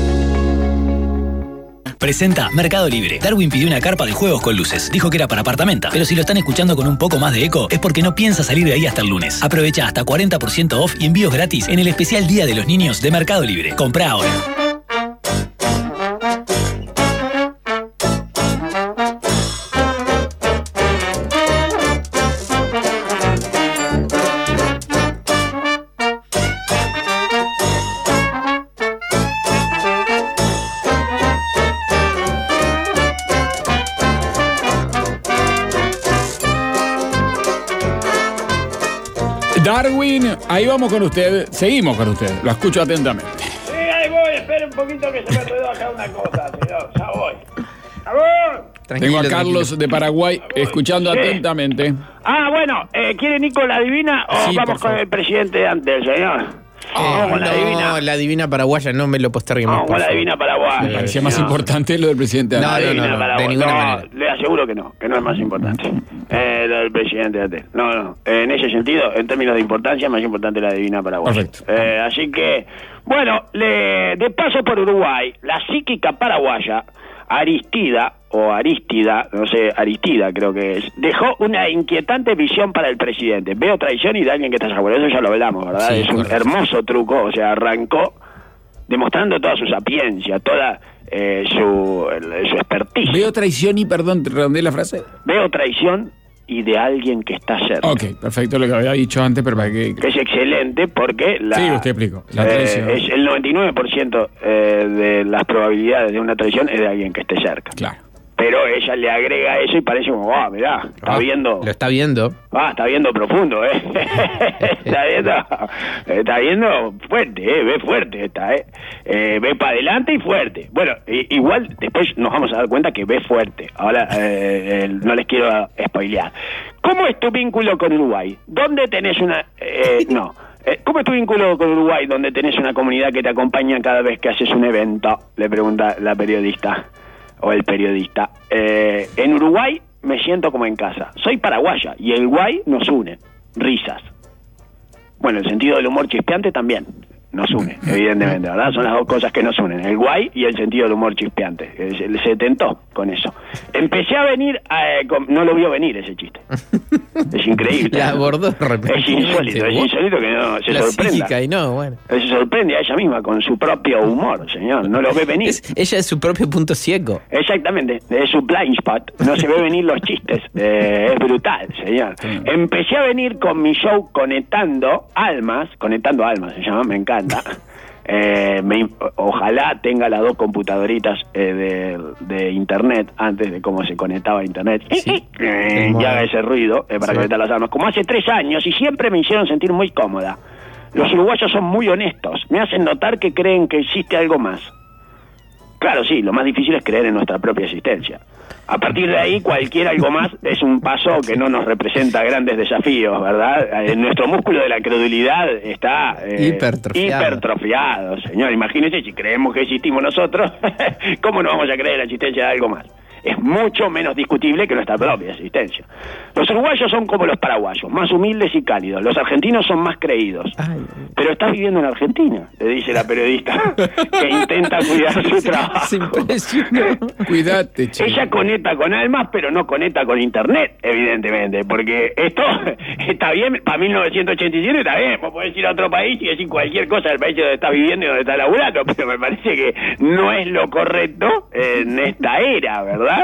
Presenta Mercado Libre. Darwin pidió una carpa de juegos con luces. Dijo que era para apartamenta. Pero si lo están escuchando con un poco más de eco, es porque no piensa salir de ahí hasta el lunes. Aprovecha hasta cuarenta por ciento off y envíos gratis en el especial Día de los Niños de Mercado Libre. Comprá ahora. Darwin, ahí vamos con usted. Seguimos con usted. Lo escucho atentamente. Sí, ahí voy, espera un poquito que se me enredó acá una cosa, señor. Ya voy. ¡Ya voy! Tengo a Carlos de Paraguay escuchando Sí. atentamente. Ah, bueno, eh, ¿quiere Nico la divina o Sí, vamos por con favor. el presidente antes, señor? vamos con la divina. No, la divina paraguaya no me lo postergue más. Vamos por con la favor. divina paraguaya. Parecía más señor. importante lo del presidente. No, La no, divina no, paraguaya. de ninguna No, manera. le aseguro que no, que no es más importante. Eh, lo del presidente antes. No, no. En ese sentido, en términos de importancia, es más importante la divina paraguaya. Perfecto. Eh, así que, bueno, le, de paso por Uruguay, la psíquica paraguaya, Aristida, o Arístida, no sé, Aristida creo que es, dejó una inquietante visión para el presidente. Veo traición y de alguien que está allá. Por eso ya lo hablamos, ¿verdad? Sí, es un correcto. hermoso truco, o sea, arrancó demostrando toda su sapiencia, toda eh, su, el- su expertise. Veo traición y, perdón, te redondeé la frase. Veo traición y de alguien que está cerca. Ok, perfecto, lo que había dicho antes, pero para que... Que es excelente porque la, Sí, usted explicó. La eh, traición. es el noventa y nueve por ciento eh, de las probabilidades de una traición es de alguien que esté cerca. Claro. Pero ella le agrega eso y parece como, ah, mirá, está Ah, viendo, Lo está viendo. ah, está viendo profundo, eh. está viendo, está viendo fuerte, eh, ve fuerte esta, eh. Eh, ve para adelante y fuerte. Bueno, i- igual después nos vamos a dar cuenta que ve fuerte. Ahora eh, eh, no les quiero spoilear. ¿Cómo es tu vínculo con Uruguay? ¿Dónde tenés una, eh, no? Eh, ¿Cómo es tu vínculo con Uruguay donde tenés una comunidad que te acompaña cada vez que haces un evento? Le pregunta la periodista o el periodista. Eh, en Uruguay me siento como en casa. Soy paraguaya y el guay nos une. Risas. Bueno, el sentido del humor chispeante también nos une, evidentemente, ¿verdad? Son las dos cosas que nos unen, el guay y el sentido del humor chispeante. Eh, Se, se tentó con eso. Empecé a venir, eh, con- no lo vio venir ese chiste. Es increíble. La abordó Es repentinamente. insólito, es What? insólito que no se La sorprenda. psíquica y no, bueno. Eh, Se sorprende a ella misma con su propio humor, señor. No lo ve venir. Es, ella es su propio punto ciego. Exactamente, es su blind spot, no se ve venir los chistes, eh, es brutal, señor. Empecé a venir con mi show Conectando Almas, Conectando Almas se llama, me encanta. Eh, me- ojalá tenga las dos computadoritas eh, de, de internet antes de cómo se conectaba a internet. Sí. Eh, y haga ese ruido eh, para Sí. conectar las almas. Como hace tres años y siempre me hicieron sentir muy cómoda. Los uruguayos son muy honestos, me hacen notar que creen que existe algo más. Claro, sí, lo más difícil es creer en nuestra propia existencia. A partir de ahí, cualquier algo más es un paso que no nos representa grandes desafíos, ¿verdad? Eh, nuestro músculo de la credulidad está eh, hipertrofiado. hipertrofiado, señor. Imagínese, si creemos que existimos nosotros, ¿cómo no vamos a creer en la existencia de algo más? Es mucho menos discutible que nuestra propia existencia. Los uruguayos son como los paraguayos, más humildes y cálidos. Los argentinos son más creídos. Ay. Pero estás viviendo en Argentina, le dice la periodista, que intenta cuidar su trabajo. Cuídate, chico. Ella conecta con almas, pero no conecta con internet, evidentemente, porque esto está bien, para mil novecientos ochenta y siete está bien, vos podés ir a otro país y decir cualquier cosa del país donde estás viviendo y donde estás laburando, pero me parece que no es lo correcto en esta era, ¿verdad?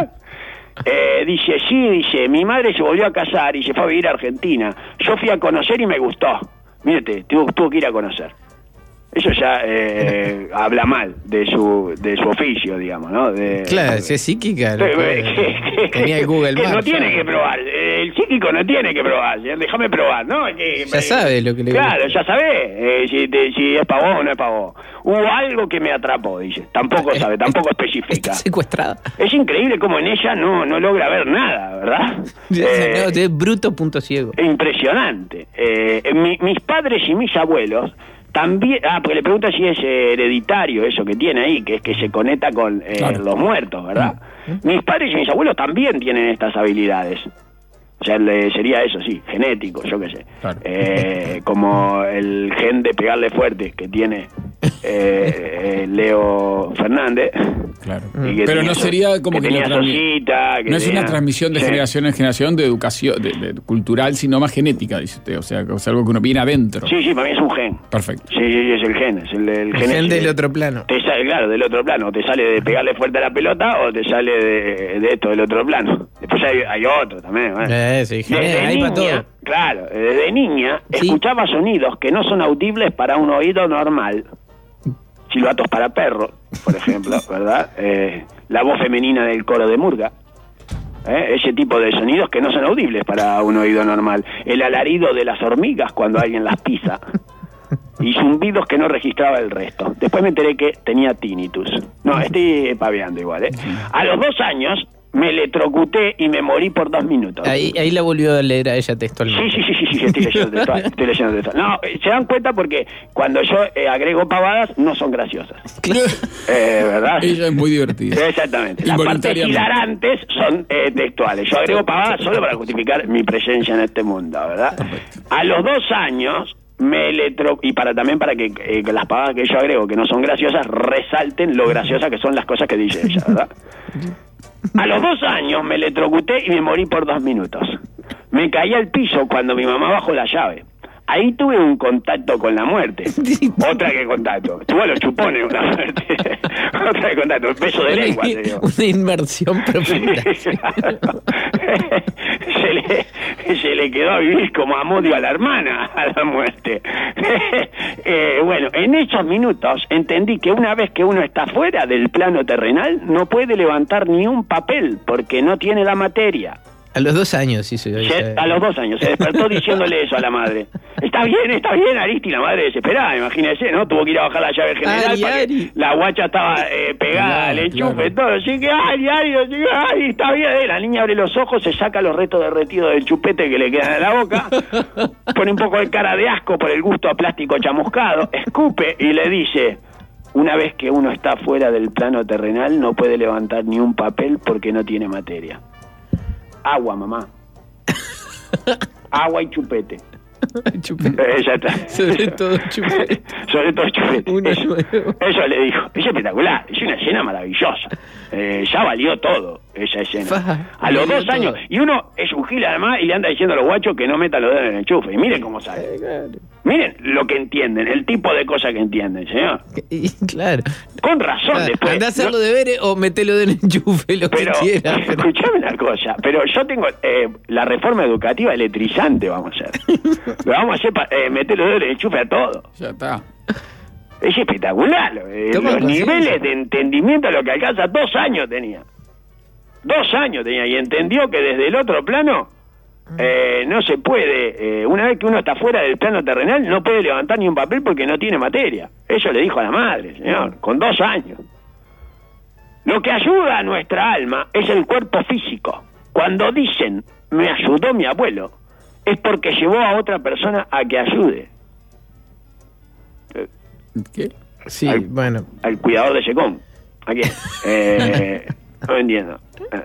Eh, dice, sí, dice, mi madre se volvió a casar y se fue a vivir a Argentina. Yo fui a conocer y me gustó. Mírate, tuvo, tuvo que ir a conocer. Eso ya eh, habla mal de su de su oficio, digamos, ¿no? De, claro, si es psíquica. Que, que, tenía el Google Maps. No tiene que probar. El psíquico no tiene que probar. Déjame probar, ¿no? Que, ya me, sabe lo que le Claro, gusta. Ya sabe eh, si, de, si es pavó o no es pavó. Hubo algo que me atrapó, dice. Tampoco sabe, tampoco especifica. Está secuestrada. Es increíble cómo en ella no, no logra ver nada, ¿verdad? eh, no, es bruto punto ciego. Impresionante. Eh, mi, mis padres y mis abuelos también, ah, porque le pregunta si es eh, hereditario eso que tiene ahí, que es que se conecta con eh, claro. los muertos, ¿verdad? ¿Mm? Mis padres y mis abuelos también tienen estas habilidades. O sea, le, sería eso, sí, genético, yo qué sé. Claro. Eh, como el gen de pegarle fuerte que tiene eh, eh, Leo Fernández. Claro. Pero no sería como que, que, Sosita, que no es tenía, una transmisión de sí. generación en generación de educación de, de, cultural, sino más genética, dice usted. O sea, es algo que uno viene adentro. Sí, sí, para mí es un gen. Perfecto. Sí, es el gen. Es el, el, el gen, gen es, del otro plano. Te sale, claro, del otro plano. Te sale de pegarle fuerte a la pelota o te sale de, de esto, del otro plano. Después hay, hay otro también. ¿eh? Eh, sí, desde hay niña, para todo. Claro, desde niña ¿Sí? escuchaba sonidos que no son audibles para un oído normal. Silbatos para perros, por ejemplo, ¿verdad? Eh, la voz femenina del coro de Murga. ¿eh? Ese tipo de sonidos que no son audibles para un oído normal. El alarido de las hormigas cuando alguien las pisa. Y zumbidos que no registraba el resto. Después me enteré que tenía tinnitus. No, estoy paveando igual, ¿eh? A los dos años me electrocuté y me morí por dos minutos. Ahí, ahí la volvió a leer a ella textualmente. Sí, sí, sí, sí, sí, estoy leyendo textual, estoy leyendo textual. No, se dan cuenta porque cuando yo eh, agrego pavadas no son graciosas. eh, ¿verdad? Ella es muy divertida. Exactamente. Las partes hilarantes son eh, textuales. Yo agrego pavadas solo para justificar mi presencia en este mundo, ¿verdad? Perfecto. A los dos años me electro y para también para que, eh, que las pavadas que yo agrego que no son graciosas resalten lo graciosas que son las cosas que dice ella, ¿verdad? A los dos años me electrocuté y me morí por dos minutos. Me caí al piso cuando mi mamá bajó la llave. Ahí tuve un contacto con la muerte. Otra que contacto. Tuve los chupones una muerte. Otra que contacto. Un beso de lengua. Te digo. Una inmersión profunda. Sí, claro. se, le, se le quedó a vivir como Amodio a la hermana a la muerte. eh, bueno, en esos minutos entendí que una vez que uno está fuera del plano terrenal, no puede levantar ni un papel porque no tiene la materia. A los dos años hizo eso. A los dos años, se despertó diciéndole eso a la madre. Está bien, está bien, Aristi, la madre desesperada, imagínese, ¿no? Tuvo que ir a bajar la llave general Ari, para Ari. Que la guacha estaba eh, pegada claro, al enchufe, claro. todo. Así que, Ari, Ari, Ari, Ari, está bien. Eh. La niña abre los ojos, se saca los restos derretidos del chupete que le quedan en la boca, pone un poco de cara de asco por el gusto a plástico chamuscado, escupe y le dice... Una vez que uno está fuera del plano terrenal, no puede levantar ni un papel porque no tiene materia. Agua, mamá. Agua y chupete. Chupete. Eh, ya está. Sobre todo chupete. Sobre todo chupete. Uno eso, eso le dijo. Es espectacular. Es una escena maravillosa. Eh, ya valió todo esa escena. Fa, a los dos todo. años. Y uno es un gil además y le anda diciendo a los guachos que no metan los dedos en el enchufe. Y miren cómo sale. Eh, claro. Miren lo que entienden, el tipo de cosas que entienden, señor. Y, claro. Con razón, claro. después. Andá a hacerlo ¿no? deberes o metelo del enchufe, lo pero, que quiera. Pero... Escuchame una cosa, pero yo tengo eh, la reforma educativa electrizante, vamos a hacer. Lo vamos a hacer para eh, meter los dedos del enchufe a todo. Ya está. Es espectacular. Eh, los niveles de entendimiento a lo que alcanza, dos años tenía. Dos años tenía y entendió que desde el otro plano eh, no se puede, eh, una vez que uno está fuera del plano terrenal, no puede levantar ni un papel porque no tiene materia. Eso le dijo a la madre, señor, con dos años. Lo que ayuda a nuestra alma es el cuerpo físico. Cuando dicen, me ayudó mi abuelo, es porque llevó a otra persona a que ayude. ¿Qué? Sí, al, bueno. Al cuidador de Checón. ¿A quién? Eh, no entiendo. Eh,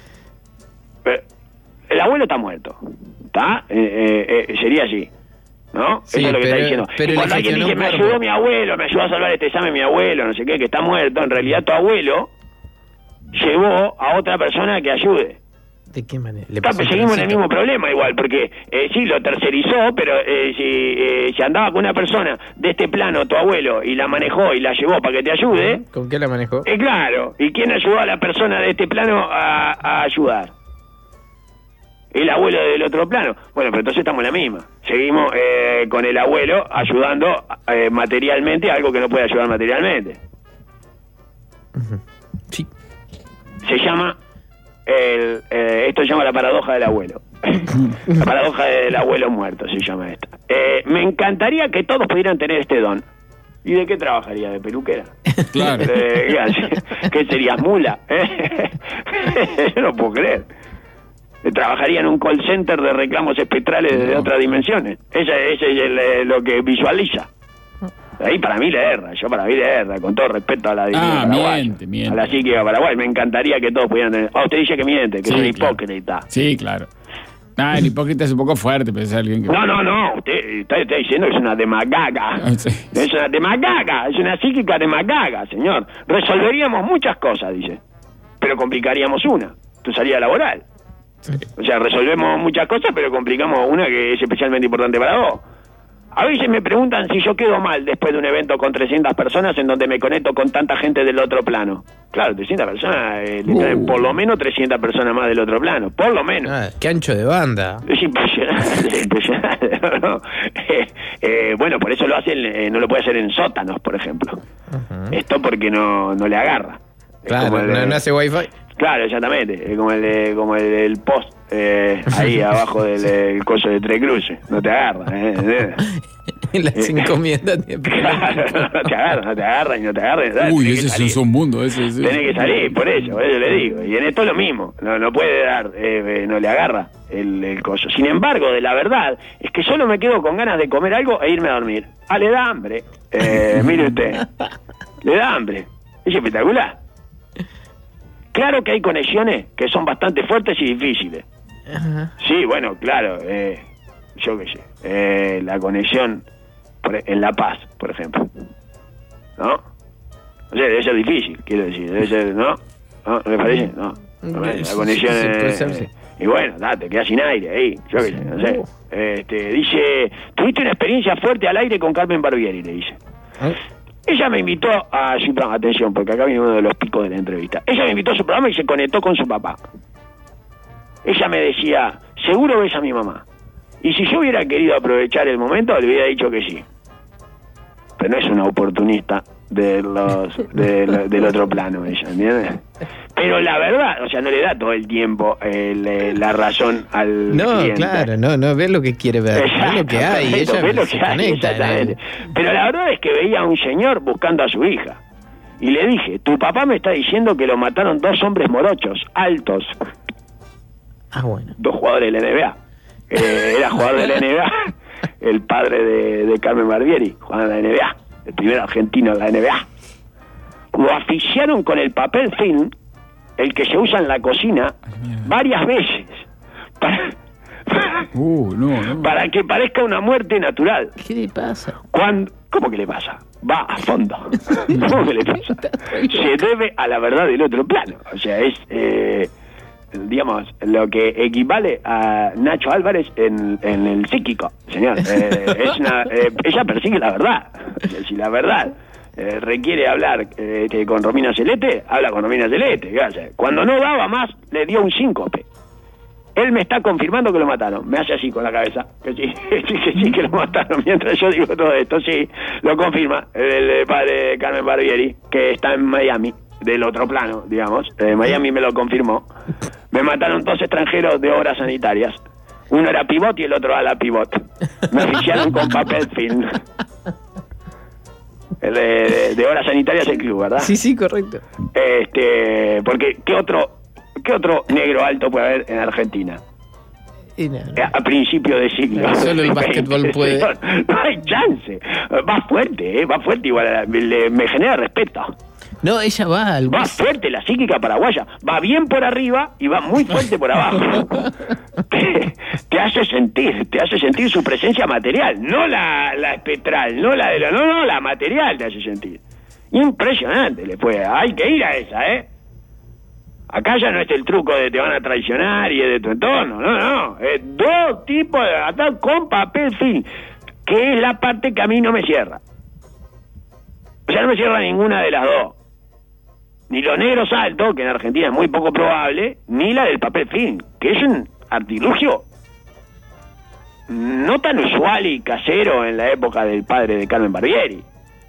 pero el abuelo está muerto. ¿Está? Eh, eh, eh, sería así. ¿No? Sí, Eso es lo que pero, está diciendo. Pero y cuando alguien dice, me ayudó mi abuelo, me ayudó a salvar este examen mi abuelo, no sé qué, que está muerto, en realidad tu abuelo llevó a otra persona que ayude. ¿De qué manera? ¿Le Está, pasó seguimos en el tránsito? mismo problema igual, porque eh, sí, lo tercerizó, pero eh, si, eh, si andaba con una persona de este plano, tu abuelo, y la manejó y la llevó para que te ayude, ¿Con qué la manejó? eh, claro, ¿y quién ayudó a la persona de este plano a, a ayudar? El abuelo del otro plano. Bueno, pero entonces estamos en la misma. Seguimos eh, con el abuelo ayudando eh, materialmente a algo que no puede ayudar materialmente. Uh-huh. Sí. Se llama, el, eh, esto se llama la paradoja del abuelo. La paradoja del abuelo muerto se llama esta. Eh, me encantaría que todos pudieran tener este don. ¿Y de qué trabajaría? ¿De peluquera? Claro. Eh, ¿qué, hace? ¿Qué serías, mula? Yo no puedo creer. Trabajaría en un call center de reclamos espectrales de No. otras dimensiones. Ese, ese es el, eh, lo que visualiza. Ahí para mí le erra, yo para mí le erra, con todo respeto a la dignidad Ah, paraguaya, miente, miente. a la psíquica paraguaya. Me encantaría que todos pudieran tener... Ah, usted dice que miente, que Sí, es un claro. hipócrita. Sí, claro. Ah, el hipócrita es un poco fuerte, pero es alguien que... No, no, no, usted está, está diciendo que es una demagoga. Ah, sí. Es una demagoga, es una psíquica demagoga, señor. Resolveríamos muchas cosas, dice, pero complicaríamos una, tu salida laboral. Sí. O sea, resolvemos muchas cosas, pero complicamos una que es especialmente importante para vos. A veces me preguntan si yo quedo mal después de un evento con trescientas personas en donde me conecto con tanta gente del otro plano. Claro, trescientas personas, eh, le traen Uh. por lo menos trescientas personas más del otro plano, por lo menos. Ah, qué ancho de banda. Es impresionante, es impresionante. ¿No? Eh, eh, bueno, por eso lo hacen, eh, no lo puede hacer en sótanos, por ejemplo. Uh-huh. Esto porque no, no le agarra. Es Claro, como el de- no, no hace wifi. Claro, exactamente. Es como el de, como el del post eh, ahí abajo del, del coso de Tres Cruces. No te agarra. Eh, Las encomiendas de claro, no te agarra, no te agarra y no te agarra. ¿sabes? Uy, Tenés ese que es salir. un mundo, ese es... Tenés que salir, por eso, por eso le digo. Y en esto es lo mismo. No, no puede dar, eh, eh, no le agarra el, el coso. Sin embargo, de la verdad, es que solo me quedo con ganas de comer algo e irme a dormir. Ah, le da hambre. Eh, mire usted. Le da hambre. Es espectacular. Claro que hay conexiones que son bastante fuertes y difíciles. Ajá. Sí, bueno, claro. Eh, yo qué sé. Eh, la conexión por, en La Paz, por ejemplo. ¿No? O sea, debe ser difícil, quiero decir. Debe ser, ¿no? ¿No? ¿No le parece? No. No, La Sí, conexión sí, puede es... ser, sí. Y bueno, da, te quedas sin aire ahí. Yo qué sé, no sé. Este, dice, tuviste una experiencia fuerte al aire con Carmen Barbieri, le dice. Ah, Ella me invitó a su programa, atención, porque acá viene uno de los picos de la entrevista. Ella me invitó a su programa y se conectó con su papá. Ella me decía, seguro ves a mi mamá. Y si yo hubiera querido aprovechar el momento, le hubiera dicho que sí. Pero no es una oportunista de los, de lo- del otro plano, ella, ¿entiendes? Pero la verdad, o sea, no le da todo el tiempo el, eh, la razón al No, cliente. claro, no, no ve lo que quiere ver, ve lo que hay, Exacto, ella ve lo se que hay, conecta. exactamente. ¿no? Pero la verdad es que veía a un señor buscando a su hija. Y le dije, tu papá me está diciendo que lo mataron dos hombres morochos, altos, Ah, bueno. dos jugadores de la N B A. Eh, era jugador de la N B A, el padre de, de Carmen Barbieri, jugando en la N B A, el primer argentino de la N B A. Lo asfixiaron con el papel film, el que se usa en la cocina, varias veces, para, Uh, no, no. para que parezca una muerte natural. ¿Qué le pasa? Cuando, ¿Cómo que le pasa? Va a fondo. ¿Cómo que le pasa? Se debe a la verdad del otro plano. O sea, es, eh, digamos, lo que equivale a Nacho Álvarez en, en el psíquico, señor. Eh, es una, eh, ella persigue la verdad. O sea, si la verdad eh, requiere hablar eh, que con Romina Celeste, habla con Romina Celeste. ¿Qué hace? Cuando no daba más, le dio un síncope. Él me está confirmando que lo mataron. Me hace así con la cabeza. Que sí, que sí, que sí, que lo mataron. Mientras yo digo todo esto, sí, lo confirma el, el padre de Carmen Barbieri, que está en Miami, del otro plano, digamos. Eh, Miami me lo confirmó. Me mataron dos extranjeros de obras sanitarias. Uno era pivot y el otro ala pivot. Me asfixiaron con papel film. El de, de, de Obras Sanitarias el club, ¿verdad? Sí, sí, correcto. Este, porque ¿qué otro, qué otro negro alto puede haber en Argentina? Y no, no. A principio de siglo. No, solo el básquetbol puede. No hay chance. Va fuerte, ¿eh? Va fuerte igual. A la, le, me genera respeto. No, ella va al Va fuerte la psíquica paraguaya. Va bien por arriba y va muy fuerte por abajo. te, te hace sentir, te hace sentir su presencia material, no la, la espectral, no la de la, no, no, la material te hace sentir. Impresionante le fue. Hay que ir a esa, ¿eh? Acá ya no es el truco de te van a traicionar y es de tu entorno, no, no. Es dos tipos de ataque con papel film, que es la parte que a mí no me cierra. O sea, no me cierra ninguna de las dos. Ni los negros altos, que en Argentina es muy poco probable, ni la del papel film, que es un artilugio no tan usual y casero en la época del padre de Carmen Barbieri.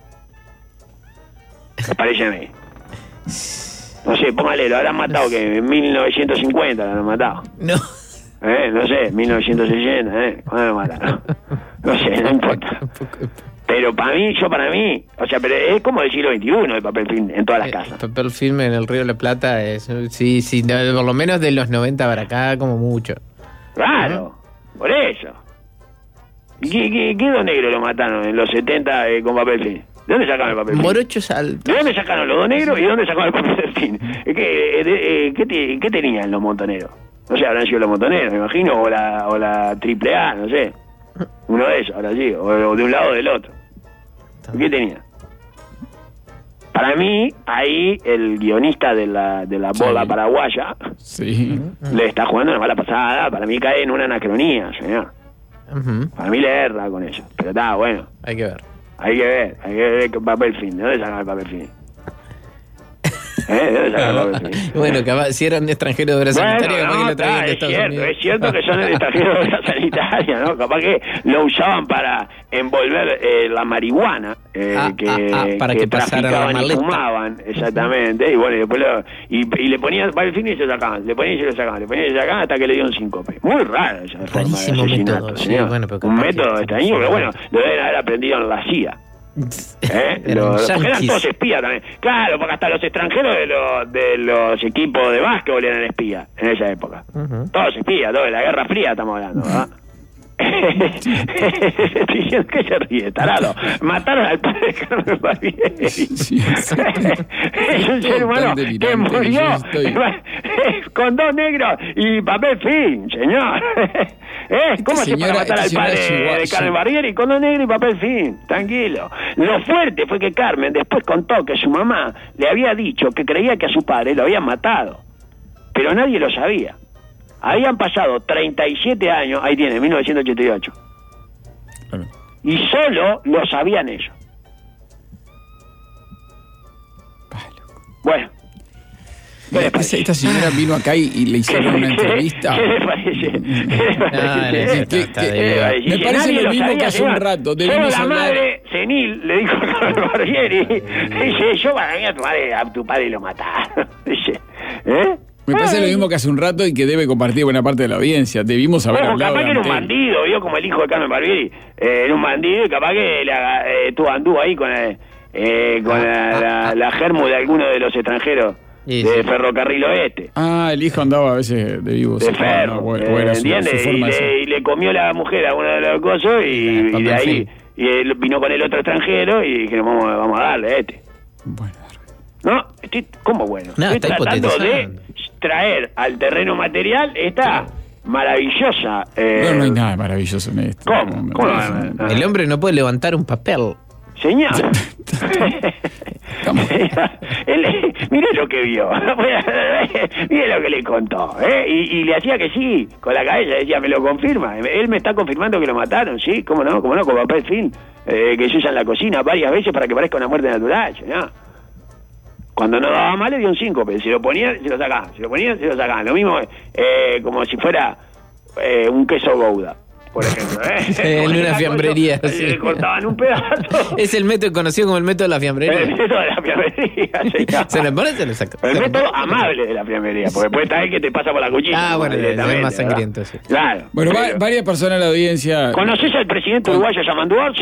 Me parece a mí. No sé, póngale, lo habrán matado que en mil novecientos cincuenta lo habrán matado. No. Eh, no sé, mil novecientos sesenta, ¿eh? ¿Cuándo lo mataron? No sé, no importa. Pero para mí, yo para mí, o sea, pero es como del siglo veintiuno el papel film en todas las casas. El papel film en el Río de la Plata es, sí, sí, de, por lo menos de los noventa para acá, como mucho. Claro, ¿no? Por eso. ¿Y qué, qué, qué dos negros lo mataron en los setenta eh, con papel film? ¿De dónde sacaron el papel film? Morochos altos. ¿De dónde sacaron los dos negros y de dónde sacaron el papel film? ¿Qué, eh, qué, te, ¿Qué tenían los montoneros? No sé, habrán sido los montoneros, me imagino, o la, o la triple A, no sé. Uno de ellos, ahora sí, o, o de un lado o del otro. ¿Qué tenía? Para mí, ahí el guionista de la, de la boda sí. paraguaya sí. le está jugando una mala pasada. Para mí cae en una anacronía, señor. Uh-huh. Para mí le erra con eso. Pero está bueno. Hay que ver. Hay que ver, hay que ver el papel film. ¿De dónde sacan el papel film? ¿Eh? ¿De dónde sacan el papel film? Bueno, capaz, si eran extranjeros de obra Bueno, sanitaria, capaz no, que lo traían está, de es Estados cierto, Unidos. es cierto que son extranjeros de obra sanitaria, ¿no? Capaz que lo usaban para envolver eh, la marihuana eh, Ah, que, ah, ah, para que pasara la traficaban y maleta. fumaban, exactamente, y bueno, y después lo, y, y le ponían para el fin y se lo sacaban, le ponían y se lo sacaban, le ponían y se lo sacaban hasta que le dio un síncope. Muy raro esa forma de Rarísimo asesinato, método, sí, señor. bueno, pero Un capaz método que- extraño, pero bueno, lo deben haber aprendido en la C I A. ¿Eh? Eran Los, porque eran yanquis. todos espías también. Claro, porque hasta los extranjeros de los, de los equipos de básquetbol eran espías en esa época. Ujú. Todos espías, todos de la Guerra Fría estamos hablando, ¿verdad? Estoy diciendo que se ríe, tarado. Mataron al padre de Carmen Barbieri. Sí, exacto. Es un ser Todo humano tan que delirante murió que yo estoy. con dos negros y papel film, señor. ¿Eh? ¿Cómo se señora- para matar esta al padre señora de es Carmen igual- Barbieri con dos negros y papel film? Tranquilo. Lo fuerte fue que Carmen después contó que su mamá le había dicho que creía que a su padre lo habían matado, pero nadie lo sabía. Habían pasado treinta y siete años, ahí tiene, mil novecientos ochenta y ocho, Claro. y solo lo sabían ellos. Bueno, ¿qué les Esta, parece? esta señora vino acá y, y le hicieron una entrevista. ¿Qué le parece? ¿Qué le No, parece? no, ¿Qué- está qué- de Eh, verdad. y Me que parece nadie lo mismo sabía, que hace un señor. rato, Solo debimos la hablar- madre senil le dijo a Carmen Barbieri, dice, yo para mí a tu padre, a tu padre lo mataron. Dice, ¿eh? Me parece Ay. lo mismo que hace un rato y que debe compartir buena parte de la audiencia. Debimos haber Ojo, hablado. capaz que era un ante él. bandido, vio como el hijo de Carmen Barbieri, eh, era un bandido y capaz que le haga- eh, tú anduvo ahí con, el, eh, con la, la, la germu de alguno de los extranjeros Sí, de sí. Ferrocarril Oeste. Ah, el hijo andaba a veces de vivo. De sí, ferro, no, bueno, eh, bueno, su- ¿entiendes? su Y forma de ser. le, y le comió la mujer a uno de los cosos y, Y la y de ahí papel y él vino con el otro extranjero y dijeron, vamos, vamos a darle a este. Bueno, No, estoy, ¿cómo bueno? No, estoy está tratando de hipotetizando. traer al terreno material esta maravillosa... Eh, no, no hay nada maravilloso en esto. ¿Cómo? No, no, ¿Cómo no, no? no, no. El hombre no puede levantar un papel. Señor. Estamos- Él- mire lo que vio. Mire lo que le contó. ¿eh? Y, y le hacía que sí, con la cabeza. Decía, me lo confirma. Él me está confirmando que lo mataron, sí. ¿Cómo no? ¿Cómo no? Con papel film. Eh, que se usa en la cocina varias veces para que parezca una muerte natural. ¿no? Cuando no daba mal le dio un síncope. Si lo ponía, se lo sacaban. Si lo ponía, se lo sacaban. Lo mismo eh, como si fuera eh, un queso Gouda, por ejemplo. ¿eh? En una fiambrería, Le sí. cortaban un pedazo. Es el método conocido como el método de la El fiambrería. método de la fiambrería se llama. Se le pone, se le saca. El método amable de la fiambrería, porque puede estar el que te pasa por la cuchilla. Ah, bueno, directamente, es más sangriento, ¿verdad? sí. Claro. Bueno, va- Pero, varias personas de la audiencia. ¿conoces al presidente uruguayo Yamandu Orsi?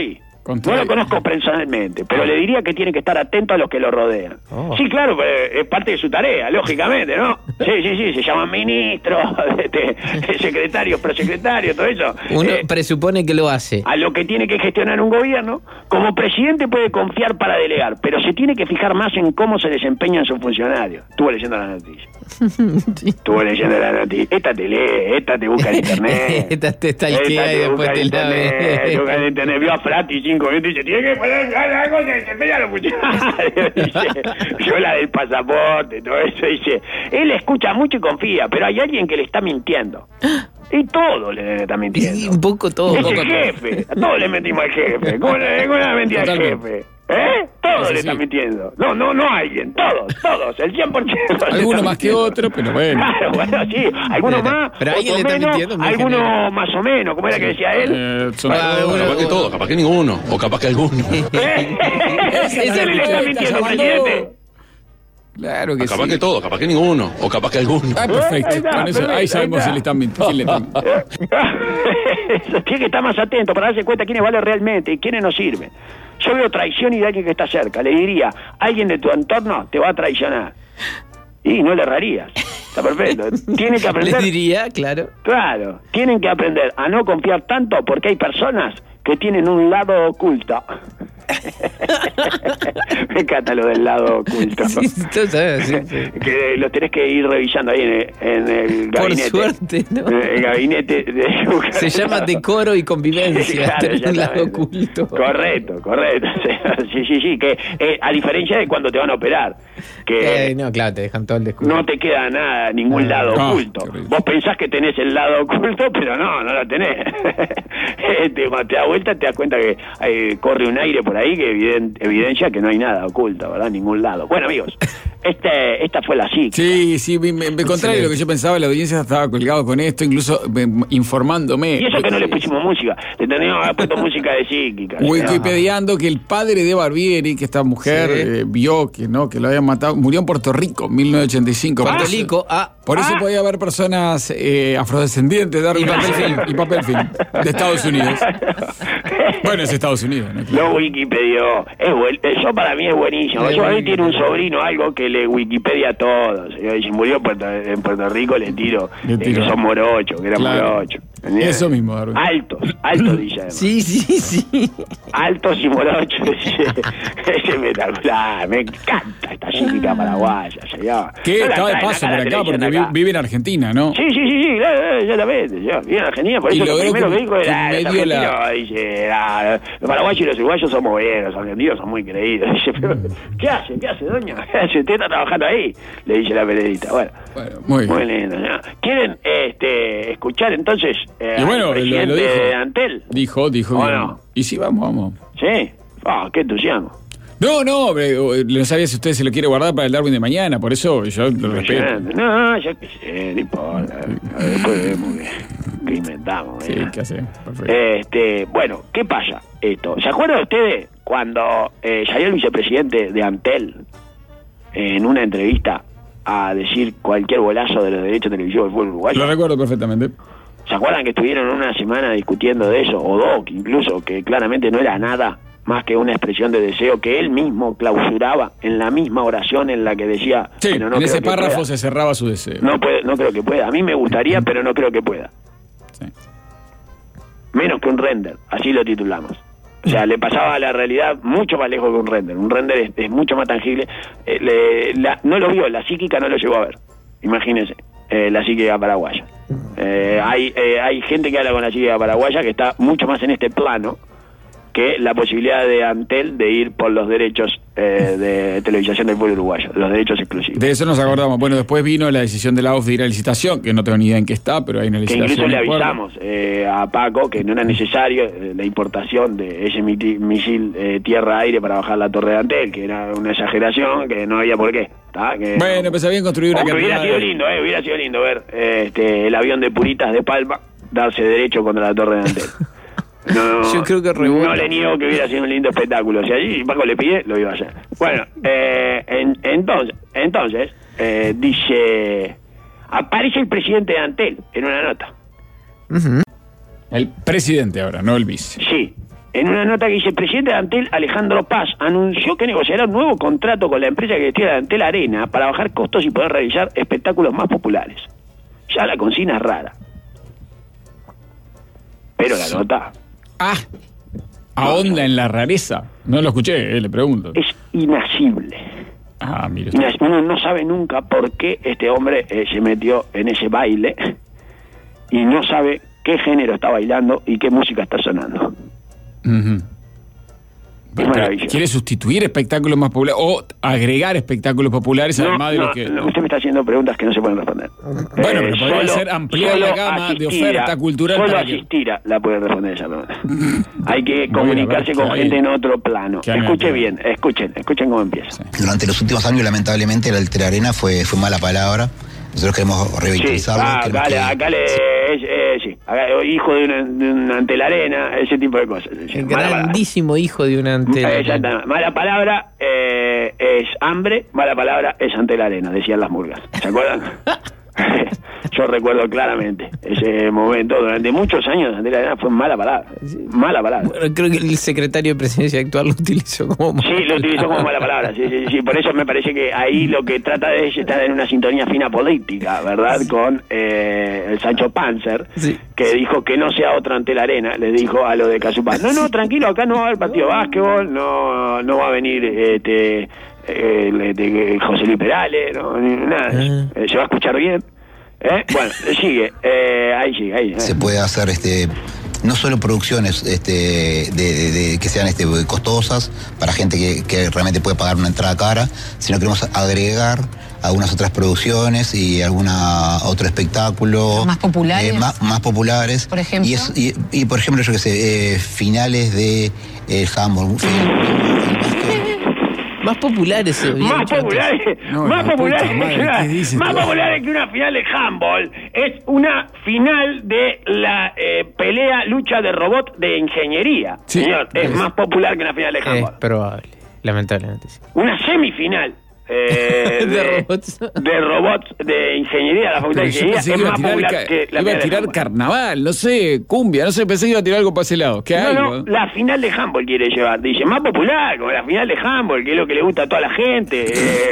No lo conozco personalmente, pero le diría que tiene que estar atento a los que lo rodean. Oh. Sí, claro, es parte de su tarea, lógicamente, ¿no? Sí, sí, sí, se llaman ministros, este, secretarios, prosecretarios, todo eso. Uno Eh, presupone que lo hace. a lo que tiene que gestionar un gobierno, como presidente puede confiar para delegar, pero se tiene que fijar más en cómo se desempeñan sus funcionarios. Estuve leyendo la noticia. Sí. Estuve leyendo la noticia. Esta te lee, esta te busca en internet. Esta te stalkea y después te la ve. ve. Busca en internet. Vio a Frati cinco minutos y dice, tiene que poner algo que desempeña los funcionarios. Dice, yo la del pasaporte, todo eso. Dice, él escucha mucho y confía, pero hay alguien que le está mintiendo. Y todo le está mintiendo. Y un poco todo. Es un poco el todo. jefe. A todos le mentimos al jefe. ¿Cómo le cómo le mentira al Totalmente. jefe? ¿Eh? Todos Eso le sí. están mintiendo. No, no, no alguien. Todos, todos. El cien por ciento. le Alguno está más que mintiendo. otro, pero bueno. Claro, bueno, sí. Algunos Pero- más. pero alguien otros le está menos, mintiendo muy algunos general. más o menos. ¿Cómo era que decía él? Eh, son- Ah, uno- Capaz que todo, capaz que ninguno, o capaz que alguno. ¿Eh? Esa es la ¿Quién le está que mintiendo, está presidente? llamando. Claro que Capaz sí. que todo, capaz que ninguno, o capaz que alguno. Ah, Ahí perfecto. está, Con eso, perfecto, ahí sabemos ahí si está. le están mintiendo. quién le están- Tiene que estar más atento para darse cuenta quiénes valen realmente y quiénes no sirven. Yo veo traición y de alguien que está cerca. Le diría, alguien de tu entorno te va a traicionar. Y no le errarías. Está perfecto. Tiene que Le aprender. diría, claro. Claro. Tienen que aprender a no confiar tanto porque hay personas que tienen un lado oculto. Me encanta lo del lado oculto. Sí, tú sabes, sí, sí. Que lo tenés que ir revisando ahí en el, en el Por gabinete. suerte, ¿no? El gabinete de... Se llama decoro y convivencia. Claro, tener un lado exactamente. oculto. Correcto, correcto. Sí, sí, sí. Que eh, a diferencia de cuando te van a operar, que Eh, no, claro, te dejan todo el descuido. no te queda nada, ningún Ah, lado no, oculto. qué horrible. Vos pensás que tenés el lado oculto, pero no, no lo tenés. Este, cuando te das vuelta te das cuenta que eh, corre un aire por ahí que eviden- evidencia que no hay nada oculto, ¿verdad? Ningún lado. Bueno, amigos, este, esta fue la psique. Sí, sí, me, me, me contrario a lo que yo pensaba, la audiencia estaba colgado con esto, incluso eh, informándome. Y eso que no le pusimos música, le teníamos que haber puesto música de psíquica. Wikipediando que el padre de Barbieri, que esta mujer Sí. eh, vio que no que lo habían matado, murió en Puerto Rico en mil novecientos ochenta y cinco. Puerto Por eso- Rico, ah, Por eso Ah. podía haber personas eh, afrodescendientes de Y papel film. y papel film de Estados Unidos. Bueno, es Estados Unidos, ¿no? Claro. Lo Wikipedió. Es buen- eso para mí es buenísimo. Es Yo a mí buenísimo. tiene un sobrino, algo que le Wikipedia todo. Y si murió en Puerto, en Puerto Rico, le tiro, Le eh, tiro. que son morochos, que eran Claro. morochos. ¿Entendés? Eso mismo, Darwin. Altos, altos dice además. sí, sí, sí. Altos y morochos. Es espectacular. Me encanta esta psíquica paraguaya, señor. Que No la estaba de traen paso acá a por la acá, televisión porque vi- acá. vive en Argentina, ¿no? Sí, sí, sí, sí, claro, claro, exactamente. Yo viví en Argentina, por Y eso lo logró primero que- que dijo que era, los medio la- argentinos, dice, ah, los paraguayos y los uruguayos somos buenos, los argentinos son muy creídos. Dice, pero, ¿qué hace? ¿Qué hace, doña? ¿Qué hace? ¿Usted está trabajando ahí? Le dice la periodista. Bueno, Bueno, muy bien. muy lindo, ¿no? ¿Quieren este, escuchar entonces eh, Y bueno, al lo- presidente lo dijo. de Antel? Dijo, dijo. ¿O que- no? Y sí, vamos, vamos. ¿Sí? Ah, qué entusiasmo. No, no, hombre, eh, no sabía si usted se lo quiere guardar para el Darwin de mañana, por eso yo lo respeto. Impresionante. No, ya que sé, no importa. Después vemos qué, qué inventamos. Sí, ¿eh? ¿qué hace? Perfecto. Este, bueno, ¿qué pasa? Esto, ¿se acuerdan ustedes cuando eh, salió el vicepresidente de Antel en una entrevista a decir cualquier bolazo de los derechos televisivos del fútbol uruguayo? Lo recuerdo perfectamente. ¿Se acuerdan que estuvieron una semana discutiendo de eso? O dos, que incluso, que claramente no era nada más que una expresión de deseo que él mismo clausuraba en la misma oración en la que decía... Sí, "Pero no en creo ese que párrafo pueda". se cerraba su deseo. No, puede, no creo que pueda. A mí me gustaría, pero no creo que pueda. Sí. Menos que un render, así lo titulamos. O sea, le pasaba a la realidad mucho más lejos que un render. Un render es, es mucho más tangible. Eh, le- la- no lo vio, la psíquica no lo llegó a ver. Imagínense, eh, la psíquica paraguaya. Eh, hay, eh, hay gente que habla con la psíquica paraguaya que está mucho más en este plano que la posibilidad de Antel de ir por los derechos eh, de televisación del pueblo uruguayo, los derechos exclusivos. De eso nos acordamos. Bueno, después vino la decisión de la U F de ir a licitación, que no tengo ni idea en qué está, pero hay una Que licitación. incluso le de acuerdo. avisamos eh, a Paco que no era necesario eh, la importación de ese miti- misil eh, tierra-aire para bajar la torre de Antel, que era una exageración, que no había por qué. ¿tá? Que Bueno, no- pues habían construido una Aunque hubiera cantidad sido de- lindo, eh, hubiera sido lindo ver eh, este, el avión de Puritas de Palma darse derecho contra la torre de Antel. No, Yo creo que no rebota. le niego que hubiera sido un lindo espectáculo. Si allí Paco le pide, lo iba a hacer. Bueno, eh, en- entonces, entonces eh, dice, aparece el presidente de Antel en una nota. Ujú. El presidente ahora, no el vice. Sí, en una nota que dice: el presidente de Antel, Alejandro Paz, anunció que negociará un nuevo contrato con la empresa que gestiona Antel Arena para bajar costos y poder realizar espectáculos más populares. Ya la consigna es rara. Pero la nota... Ah, ahonda en la rareza. No lo escuché, eh, le pregunto. Es inasible. Ah, mire. Uno no sabe nunca por qué este hombre eh, se metió en ese baile y no sabe qué género está bailando y qué música está sonando. Uh-huh. Es maravilloso. ¿Quiere sustituir espectáculos más populares o agregar espectáculos populares No, además de no, lo que... no, usted me está haciendo preguntas que no se pueden responder. Bueno, pero Eh, podría solo- ser ampliar solo la gama de Asistira, oferta cultural Solo para que- Asistira la puede responder esa pregunta. Hay que Bueno, comunicarse a ver, con está gente bien. en otro plano. Que hagan Escuche bien. bien, escuchen, escuchen cómo empieza. Sí. Durante los últimos años, lamentablemente, la Antel Arena fue, fue mala palabra. Nosotros queremos Sí, revitalizarlo. ah, queremos acá, le- que- acá le... es, eh, sí, acá, hijo de una, de una antelarena, ese tipo de cosas. Sí, El mala palabra. grandísimo hijo de una antena. Exactamente. Mala palabra eh, es hambre, mala palabra es ante la arena, decían las murgas. ¿Se acuerdan? Yo recuerdo claramente ese momento. Durante muchos años ante la arena fue mala palabra. Mala palabra. Bueno, creo que el secretario de presidencia actual lo utilizó como... Sí, lo utilizó como mala palabra. Sí, sí, sí. Por eso me parece que ahí lo que trata de es estar en una sintonía fina política, ¿verdad? Con eh, el Sancho Panzer, Sí. que dijo que no sea otro ante la arena. Le dijo a lo de Casupán: no, no, tranquilo, acá no va a haber partido de básquetbol, no, no va a venir este, eh, este, José Luis Perales, no, ni nada. Ah. Eh, se va a escuchar bien. ¿Eh? Bueno, sigue, eh, ahí sigue, ahí. eh. se puede hacer este no solo producciones este de, de- de- que sean este costosas para gente que, que realmente puede pagar una entrada cara, sino queremos agregar algunas otras producciones y alguna otro espectáculo Más populares. eh, más, más populares, Por ejemplo. y, es- y, y, por ejemplo yo que sé, eh, finales de el handball, el, el básquet. Más populares se habían Más hecho antes. populares, No, más la populares, puta madre, que una- ¿qué dice más todo? populares que una final de handball es una final de la eh, pelea lucha de robot de ingeniería. Sí, Señor, es es- más popular que una final de Es handball. probable, lamentablemente sí. Una semifinal eh, De robots. de robots de ingeniería, la facultad Pero de yo ingeniería pensé es que iba a más tirar, popular ca- que la iba a final de tirar handball. carnaval, no sé, cumbia, no sé, pensé que iba a tirar algo para ese lado. ¿Qué hay? No, no, la final de handball quiere llevar. Dice, más popular, como la final de handball, que es lo que le gusta a toda la gente. eh,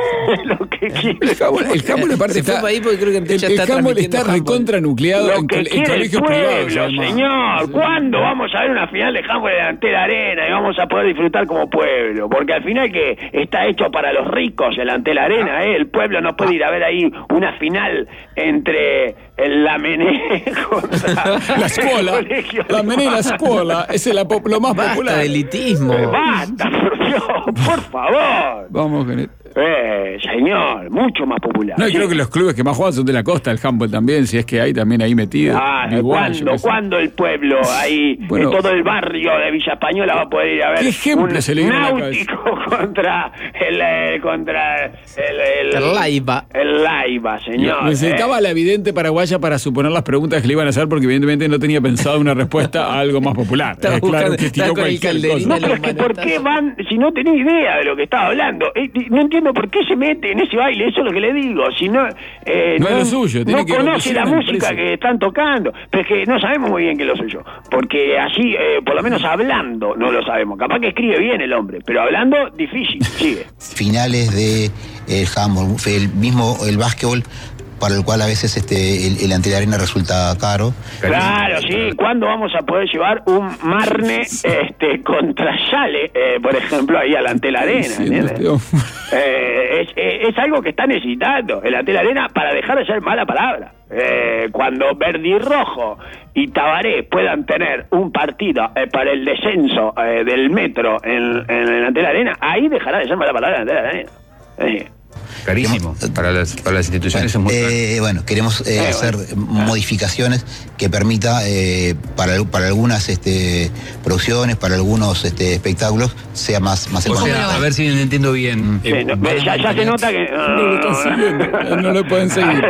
lo que quiere. El handball, el handball aparte Se fue está... para ahí porque creo que el, Antel ya el está handball transmitiendo está handball. recontra nucleado Lo en, que col- en quiere el colegios privados. pueblo, además. señor. ¿Cuándo vamos a ver una final de handball delante de la arena y vamos a poder disfrutar como pueblo? Porque al final que está hecho para los ricos delante de la arena, ¿eh? El pueblo no puede ir a ver ahí una final entre el Lamené contra La escuela, el colegio. la menina la escuela, ese es la pop- lo más Basta popular. de elitismo. Basta, por Dios, por favor. Vamos con el... Eh, señor, mucho más popular. No, y Sí. creo que los clubes que más juegan son de la costa, el handball también, si es que hay también ahí metido. Ah, Igual, yo ¿cuándo, qué sé. ¿cuándo el pueblo ahí, Bueno. en todo el barrio de Villa Española va a poder ir a ver ¿Qué ejemplo un se le viene a la náutico contra el, eh, contra el, el, El Laiva. El Laiva, señor. Necesitaba eh. la evidente paraguaya para suponer las preguntas que le iban a hacer porque evidentemente no tenía pensado una respuesta a algo más popular. Estaba Eh, claro buscando- que tiró estaba con el cualquier calderín cosa. No, pero es que ¿por qué van, si no tenés idea de lo que estaba hablando? Eh, eh, no entiendo por qué se mete en ese baile, eso es lo que le digo. Si no, eh, No es lo suyo, tiene no que conoce conocer la la música empresa. que están tocando. Pero es que no sabemos muy bien qué es lo suyo. Porque así, eh, por lo menos hablando, no lo sabemos. Capaz que escribe bien el hombre, pero hablando, difícil. Sigue. Finales de el handball, el mismo el básquetbol, para el cual a veces este el, el ante la arena resulta caro. Claro, sí. ¿Cuándo vamos a poder llevar un Marne este, contra Yale, eh, por ejemplo, ahí al ante la arena? Diciendo ¿entiendes? este hombre. Eh, es, eh, es algo que está necesitando el ante la arena para dejar de ser mala palabra. Eh, cuando Verdi Rojo y Tabaré puedan tener un partido eh, para el descenso eh, del metro en, en el ante la arena, ahí dejará de ser mala palabra el ante la arena. Eh. Carísimo. Para las, para las instituciones Bueno, es muy caro. eh, bueno, queremos eh, Eh, hacer bueno. modificaciones que permita eh, para, para algunas este, producciones, para algunos este, espectáculos, sea más, más O económico. sea, a ver si entiendo bien. Sí, Eh, no, van a ya, ya se mantener- nota que... No lo están siguiendo, no lo pueden seguir.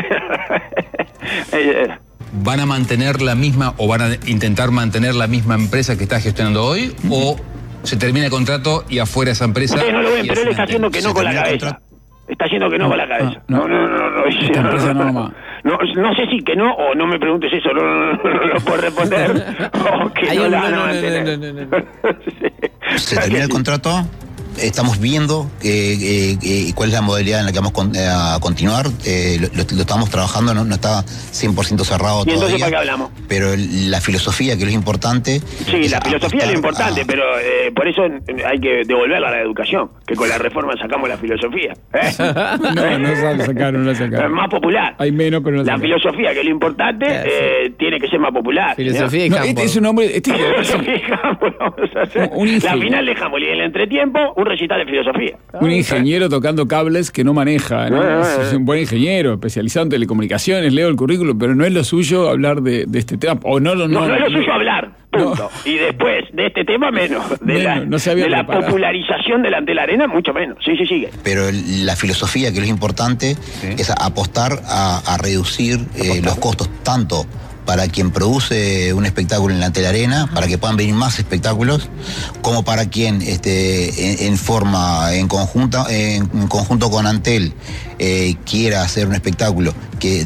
Eh, ¿Van a mantener la misma o van a intentar mantener la misma empresa que está gestionando hoy? ¿O se termina el contrato y afuera esa empresa? Ustedes no lo ven, y pero él es está una haciendo que Se no con la termina el cabeza. contrato. Está haciendo que no con la cabeza. no. No, no, no, no. Esta empresa no nomás. No, no sé si que no, o no me preguntes eso, no, no, no, no lo puedo responder, o que Ay, no, no, la no, van a no, mantener. no, no, no, no. Sí. Se termina el contrato, estamos viendo eh, eh, eh, cuál es la modalidad en la que vamos con, eh, a continuar. Eh, lo, lo estamos trabajando, no, no está cien por ciento cerrado ¿Y entonces todavía. para qué hablamos? Pero el- la filosofía, que es lo importante. Sí, es la filosofía es lo apostar importante, a- pero eh, por eso hay que devolverla a la educación, que con la reforma sacamos la filosofía. ¿eh? No, no la sacaron, no la Es sacaron. más popular. Hay menos, pero no la La sacaron. filosofía, que es lo importante, Claro, eh, tiene que ser más popular. Filosofía y No, campo. este es un hombre. Este Filosofía y campo, vamos a hacer. Un- un La ingenio. final de Hamble y el entretiempo, un recital de filosofía. Un ingeniero tocando cables que no maneja, ¿no? Ah, ah, Es un buen ingeniero, especializado en telecomunicaciones, leo el currículum, pero no es lo suyo hablar de, de este tema. O no, no, No, no, no es lo no. suyo hablar, punto. Y después de este tema, menos. De Menos, la, no se había de la preparado. popularización delante de la arena, mucho menos. Sí, sí, sigue. Pero el- la filosofía, que es lo importante, es apostar a, a reducir eh, los costos, tanto para quien produce un espectáculo en la arena, para que puedan venir más espectáculos, como para quien este, en, en forma, en, conjunta, en, en conjunto con Antel, eh, quiera hacer un espectáculo que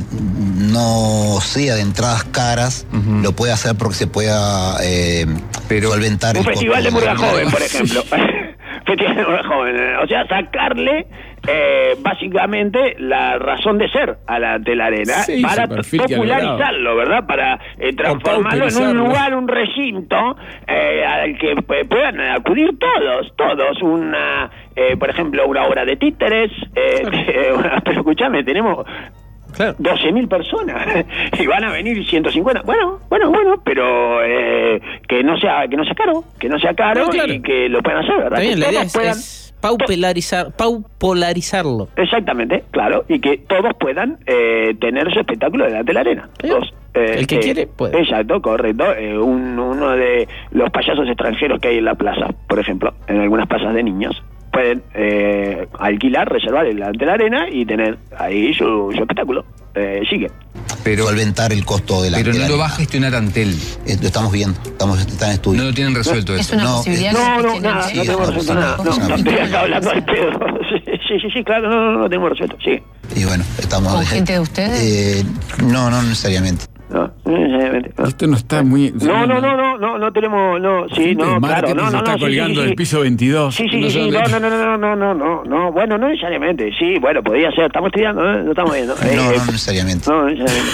no sea de entradas caras, lo puede hacer porque se pueda eh, Pero- solventar Un el festival de costo murga la- joven, por ejemplo. Festival de murga joven. eh, O sea, sacarle eh, básicamente la razón de ser a la telarena Sí, para ese perfil que ha popularizarlo, ¿verdad? Para eh, transformarlo en un pauperizarlo. lugar, un recinto eh, al que eh, puedan acudir todos, todos. Una, eh, por ejemplo, una obra de títeres. Eh, eh, pero escúchame, tenemos Claro. doce mil personas y van a venir ciento cincuenta. Bueno, bueno, bueno, pero eh, que no sea que no sea caro, que no sea caro No, claro. y que lo puedan hacer, ¿verdad? Está bien, Que la idea todos es, puedan- es paupularizar, paupolarizarlo. Exactamente, claro, y que todos puedan eh, tener su espectáculo delante de la arena. Claro. Todos, eh, El que eh, quiere, puede. Exacto, correcto. Eh, un- uno de los payasos extranjeros que hay en la plaza, por ejemplo, en algunas plazas de niños, pueden eh, alquilar, reservar delante de la arena y tener ahí su, su espectáculo. Eh, sigue. Pero, solventar el costo de la pero no de la lo va a arena. gestionar Antel. Eh, Lo estamos viendo, estamos, está en estudio. No lo tienen resuelto Es eso. una No, posibilidad eh, que No, no, gestionen nada, no ellos. tenemos resuelto nada. No, Sí, no, sí. estoy acá hablando al pedo. Sí, sí, sí, sí, claro, no, no, no tenemos resuelto. Sí. Y bueno, estamos... ¿Con gente de ustedes? Eh, no, no necesariamente. No, necesariamente, no. Esto no está muy. No, no, no, no, no, no tenemos, no, sí, Gente de no, claro, marketing no, se no, está no, sí, colgando sí, sí, del sí. piso veintidós. Sí, sí, No sí, sé sí, dónde- no, no, no, no, no, no, no, no, bueno, no necesariamente, sí, bueno, podría ser, estamos estudiando, ¿eh? No estamos viendo. Eh, No, eh, no necesariamente. no, necesariamente.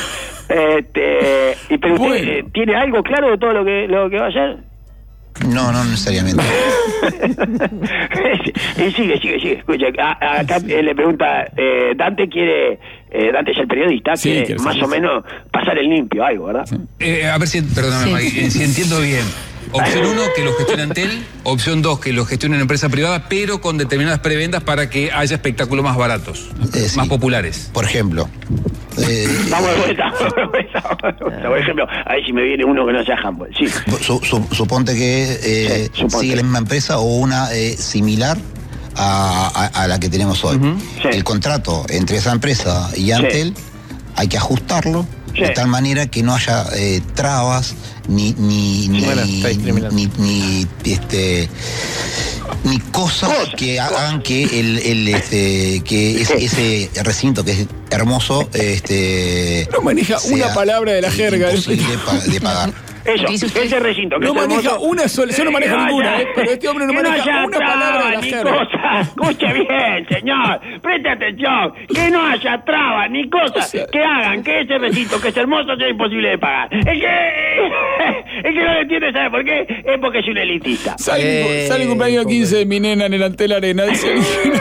Este, y pero usted Bueno. eh, tiene algo claro de todo lo que lo que va a hacer. No, no necesariamente. Y sigue, sigue, sigue. Escucha, a- acá eh, le pregunta, eh, Dante quiere, eh, Dante es el periodista, Sí, quiere quiere más saber, o menos pasar el limpio, algo, ¿verdad? Eh, a ver si, perdóname, Sí. Maggie, eh, si entiendo bien. Opción uno, que lo gestione Antel. Opción dos, que lo gestione una empresa privada, pero con determinadas preventas para que haya espectáculos más baratos, Eh, sí. más populares. Por ejemplo, eh, Vamos de vuelta, vamos de vuelta, vamos de vuelta. Por ejemplo, a ver si me viene uno que no sea handball. Sí. su- su- suponte que eh, Sí, suponte. sigue la misma empresa o una eh, similar a, a- a la que tenemos hoy. Sí. El contrato entre esa empresa y Antel hay que ajustarlo Sí. de tal manera que no haya eh, trabas ni ni ni, Bueno, está discriminando. ni, ni, este ni cosas Cosas, que hagan que el, el, este que ese, ese recinto que es hermoso este No maneja una sea palabra de la jerga. imposible pa- de pagar. Eso, ¿Qué dice usted? ese recinto que No es maneja hermoso, una sola, yo no manejo que no ninguna, haya- ¿eh? Pero este hombre no que maneja haya una palabra de la trabas ni jerga. cosas. Escuche bien, señor, preste atención, que no haya trabas ni cosas O sea- que hagan que ese recinto que es hermoso sea imposible de pagar. El que, el que no lo entiende, ¿sabe por qué? Es porque es un elitista. Sale, Eh, sale el cumpleaños quince de mi nena en el Antel Arena. Dice,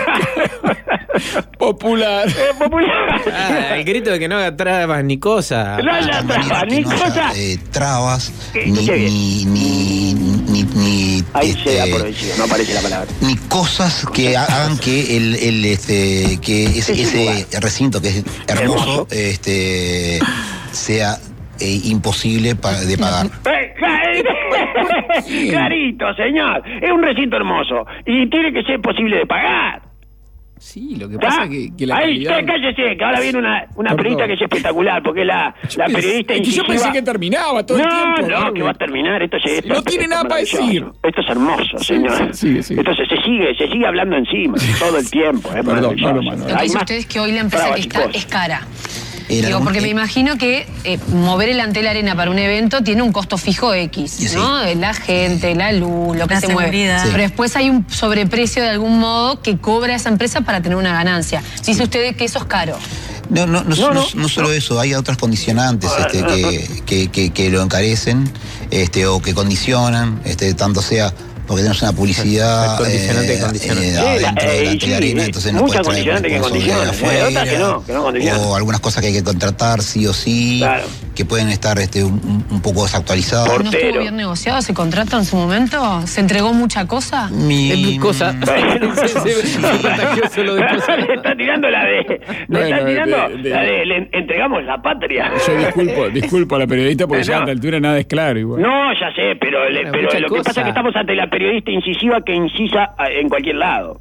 popular. Eh, popular. Ah, el grito de que no haga trabas ni cosas. No haya De manera trabas que ni no haya, cosas. eh, trabas Eh, ni escuche bien. ni ni ni, ni, Ahí este, se da por vencido, no aparece la palabra. ni cosas que hagan que el, el este que ese, Ese ese lugar. recinto que es Hermoso. hermoso este sea eh, imposible pa- de pagar. Eh, cla- Clarito, señor. Es un recinto hermoso y tiene que ser posible de pagar. Sí, lo que ¿Está? pasa es que, que la Ahí, calidad... usted cállese, que ahora viene una, una Perdón. periodista que es espectacular, porque es la, la Yo pensé- periodista es que yo incisiva. pensé que terminaba todo no, el tiempo. No, Darwin. que va a terminar. Esto, se, esto No tiene esto nada es para decir. maravilloso. Esto es hermoso, Sí, señor. sí, sigue, sigue. Entonces se sigue, se sigue hablando encima todo el tiempo. Es Perdón, maravilloso. no, no, no. Lo que Hay dice más usted es que hoy la empresa trabas que y está cosas. es cara. Digo, algún, porque eh, me imagino que eh, mover el Antel Arena para un evento tiene un costo fijo X, sí. ¿no? La gente, la luz, lo que La se seguridad. mueve. Sí. Pero después hay un sobreprecio de algún modo que cobra esa empresa para tener una ganancia. Dice usted que eso es caro. No, no, no, No, no, no. no solo eso, hay otras condicionantes este, que, que, que, que lo encarecen este, o que condicionan, este, tanto sea porque tenemos una publicidad El condicionante que condiciona. eh, Sí, adentro eh, de la sí, telarena, eh, entonces no muchas puedes traer condicionantes que un sponsor de condicionan, eh, otras que afuera, no, que no condicionan. o algunas cosas que hay que contratar sí o sí, Claro. que pueden estar este, un, un poco desactualizadas. Por- ¿No Portero. estuvo bien negociado ese contrato en su momento? ¿Se entregó mucha cosa? Mi, Cosa. Bueno. Sí, sí, sí, contagioso lo de cosa. Le está tirando la de. Le Bueno, está tirando de- de- la de. Le entregamos la patria. Yo disculpo, disculpo a la periodista porque No, ya a no. esta altura nada es claro igual. No, ya sé, pero, le- Bueno, pero mucha lo que cosa. pasa es que estamos ante la periodista incisiva que incisa a- en cualquier lado.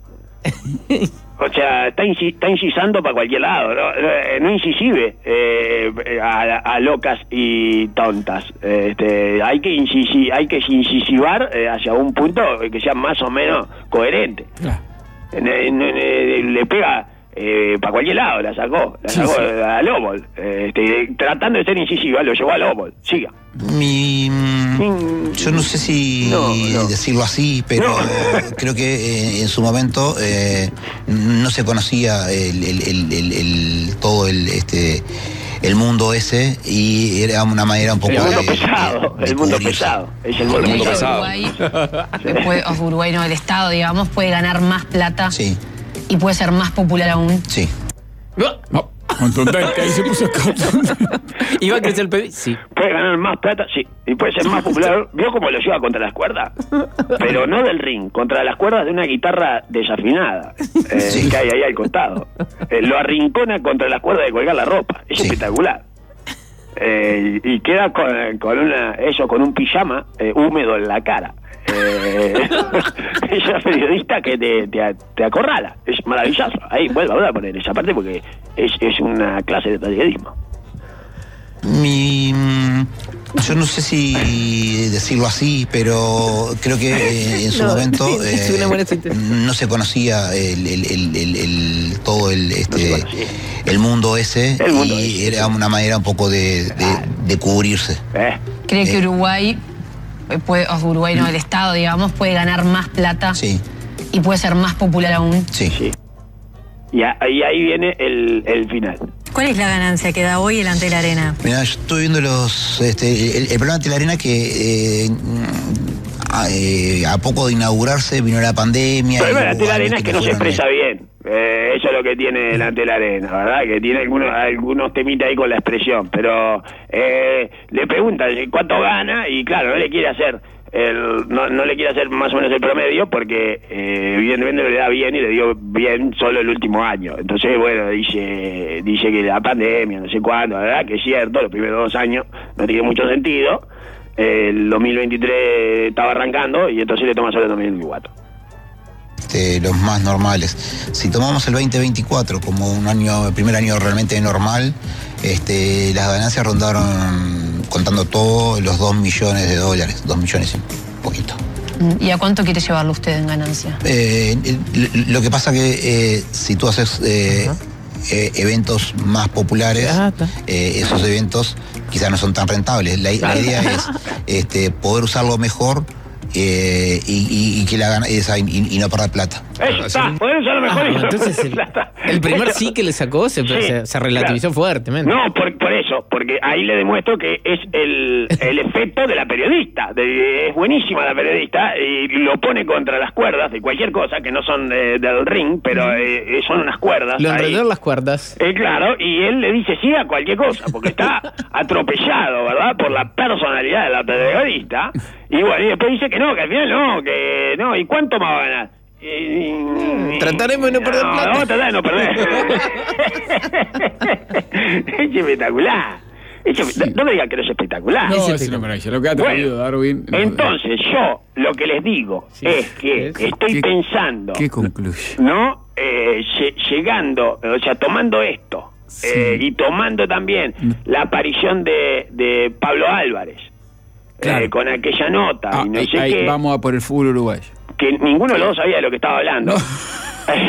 O sea, está, inci- está incisando para cualquier lado, no, no, no incisive eh, a, a locas y tontas. Este, hay que incisi- hay que incisivar eh, hacia un punto que sea más o menos coherente. Ah, Eh, eh, eh, le pega eh, para cualquier lado, la sacó, la Sí, sacó sí. a Lobol, eh, este, tratando de ser incisiva, lo llevó a Lobol. Siga. Mi, Mm, yo no sé si No, no. decirlo así, pero No. creo que eh, en su momento eh, no se conocía el, el- el- el- el- todo el este el mundo ese y era una manera un poco El mundo de, pesado, de- de el mundo cubrirse. pesado, es el mundo, El mundo pesado. pesado. Uruguay, puede, o Uruguay no, el Estado, digamos, puede ganar más plata Sí, y puede ser más popular aún. sí. no, contundente, ahí se puso contundente. ¿Iba a crecer el P I B? Sí. Puede ganar más plata, sí, y puede ser más popular. ¿Vio cómo lo lleva contra las cuerdas? Pero no del ring, contra las cuerdas de una guitarra desafinada eh, Sí. que hay ahí al costado. Eh, lo arrincona contra las cuerdas de colgar la ropa. Es Sí. espectacular. Eh, y queda con, con una eso con un pijama eh, húmedo en la cara. Eh, es una periodista que te, te, te acorrala. Es maravilloso. Ahí vuelvo a poner esa parte porque es, es una clase de periodismo. Mi, yo no sé si decirlo así, pero creo que eh, en su No, momento es eh, una buena síntesis. no se conocía el, el- el- el- el- todo el este No se conocía. el mundo ese El mundo y ese, era una manera un poco de, de- de cubrirse. ¿Eh? ¿Cree que Uruguay, eh, puede, o Uruguay no, el Estado, digamos, puede ganar más plata Sí, y puede ser más popular aún? sí. Sí. Y, a- y ahí viene el, el final. ¿Cuál es la ganancia que da hoy el Antel Arena? Mira, yo estoy viendo los este, el, el problema de la arena que eh, a, eh, a poco de inaugurarse vino la pandemia. Pero y bueno, hubo la años arena es que no se fueron, expresa bien. Eh, eso es lo que tiene delante de la arena, ¿verdad? Que tiene algunos algunos temitas ahí con la expresión. Pero eh, le preguntan cuánto gana y claro, no le quiere hacer el, no, no le quiere hacer más o menos el promedio porque eh, evidentemente le da bien y le dio bien solo el último año. Entonces, bueno, dice dice que la pandemia, no sé cuándo, ¿verdad? Que es cierto, los primeros dos años no tiene mucho sentido. El dos mil veintitrés estaba arrancando y entonces le toma solo el dos mil veinticuatro. Este, los más normales. Si tomamos el veinte veinticuatro como un año, el primer año realmente normal, este, las ganancias rondaron, contando todo, los dos millones de dólares, dos millones y un poquito. ¿Y a cuánto quiere llevarlo usted en ganancia? Eh, el- lo que pasa que eh, si tú haces eh, eh, eventos más populares, Ah, está. eh, esos eventos quizás no son tan rentables. La, la idea es este, poder usarlo mejor eh, y, y- y que la gana, esa, y, y no perder plata. Eso está, poder usarlo mejor Ah, y no entonces el, plata. el primer Eso- sí que le sacó se, Sí, se, se relativizó claro. fuertemente. No, por, por eso, porque ahí le demuestro que es el, el efecto de la periodista. De- es buenísima la periodista y lo pone contra las cuerdas de cualquier cosa, que no son eh, del ring, pero eh, son unas cuerdas. Lo ahí. enredó en las cuerdas. Eh, claro, y él le dice sí a cualquier cosa, porque está atropellado, ¿verdad? Por la personalidad de la periodista. Y bueno, y después dice que no, que al final no, que no. ¿Y cuánto más va a ganar? Y- y- Trataremos de no perder plata. Vamos a tratar de no perder. Es espectacular. Es espe- No me digan que no es espectacular. No, es una maravilla. Lo que ha traído Bueno, Darwin. no- Entonces, yo lo que les digo es que es- estoy ¿Qué- pensando, ¿Qué concluye? ¿no? Eh, lle- llegando, o sea, tomando esto Sí. eh, y tomando también la aparición de, de Pablo Álvarez, Claro. eh, con aquella nota Ah, y no ahí, sé ahí qué, vamos a por el fútbol uruguayo. que ninguno de los dos sabía de lo que estaba hablando. No.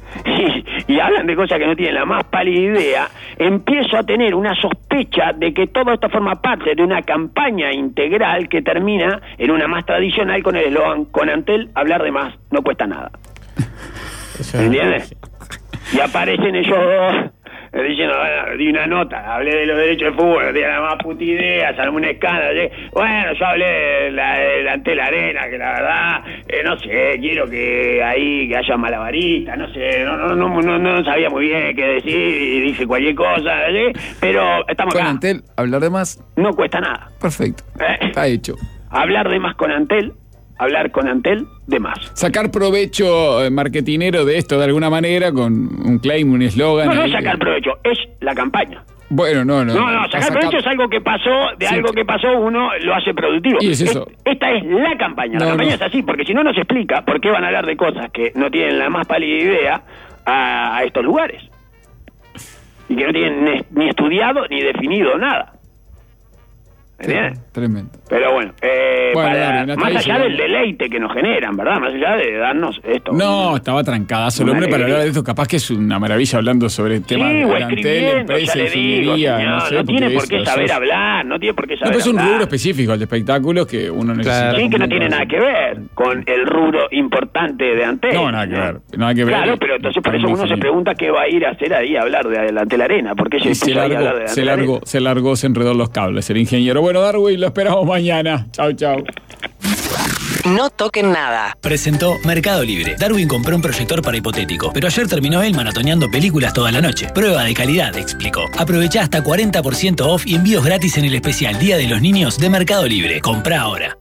y, y hablan de cosas que no tienen la más pálida idea, empiezo a tener una sospecha de que todo esto forma parte de una campaña integral que termina en una más tradicional con el eslogan: con Antel hablar de más no cuesta nada. ¿Me entiendes? Y aparecen ellos dos diciendo, bueno, di una nota, hablé de los derechos del fútbol, no tenía la más puta idea, se armó un escándalo. ¿Sí? Bueno, yo hablé de la, de la Antel Arena, que la verdad, eh, no sé, quiero que ahí que haya malabaristas, no sé, no, no, no, no, no sabía muy bien qué decir y dije cualquier cosa, ¿sí? Pero estamos Con acá. Antel, hablar de más. No cuesta nada. Perfecto. ¿Eh? Está hecho. Hablar de más con Antel, hablar con Antel de más. Sacar provecho eh, marketinero de esto de alguna manera con un claim, un eslogan. No, no ahí. es sacar provecho, es la campaña. Bueno, no, no. No, no, sacar sacar... provecho es algo que pasó, de Sí. algo que pasó uno lo hace productivo. Y es eso. Esta es la campaña, la No, campaña no. es así, porque si no, no se explica por qué van a hablar de cosas que no tienen la más pálida idea a, a estos lugares. Y que no tienen ni, ni estudiado ni definido nada. ¿Entiendes? Tremendo. Pero bueno, eh, Bueno, para- dale, Natalia, más allá llegamos. del deleite que nos generan, ¿verdad? Más allá de darnos esto. No, estaba trancadazo el Una hombre para alegría. hablar de esto. Capaz que es una maravilla hablando sobre temas Sí, de o Antel, escribiendo, empresa, ya le digo, ingeniería, señor, no sé. no tiene porque por qué eso- saber eso- hablar, no tiene por qué No, saber pero es un hablar. rubro específico el de espectáculos que uno necesita. Sí, que no completar. tiene nada que ver con el rubro importante de Antel. No, nada que ver, nada que ver. Claro, pero entonces por eso uno se Ingeniería. pregunta qué va a ir a hacer ahí a hablar de la Antel Arena, porque se Y se puso ahí a hablar largó, de la se Antel Arena. largó, se largó, se enredó en los cables el ingeniero. Bueno, Darwin, lo esperamos mañana. Chau, chau. No toquen nada. Presentó Mercado Libre. Darwin compró un proyector para hipotético, pero ayer terminó él maratoneando películas toda la noche. Prueba de calidad, explicó. Aprovechá hasta cuarenta por ciento off y envíos gratis en el especial Día de los Niños de Mercado Libre. Comprá ahora.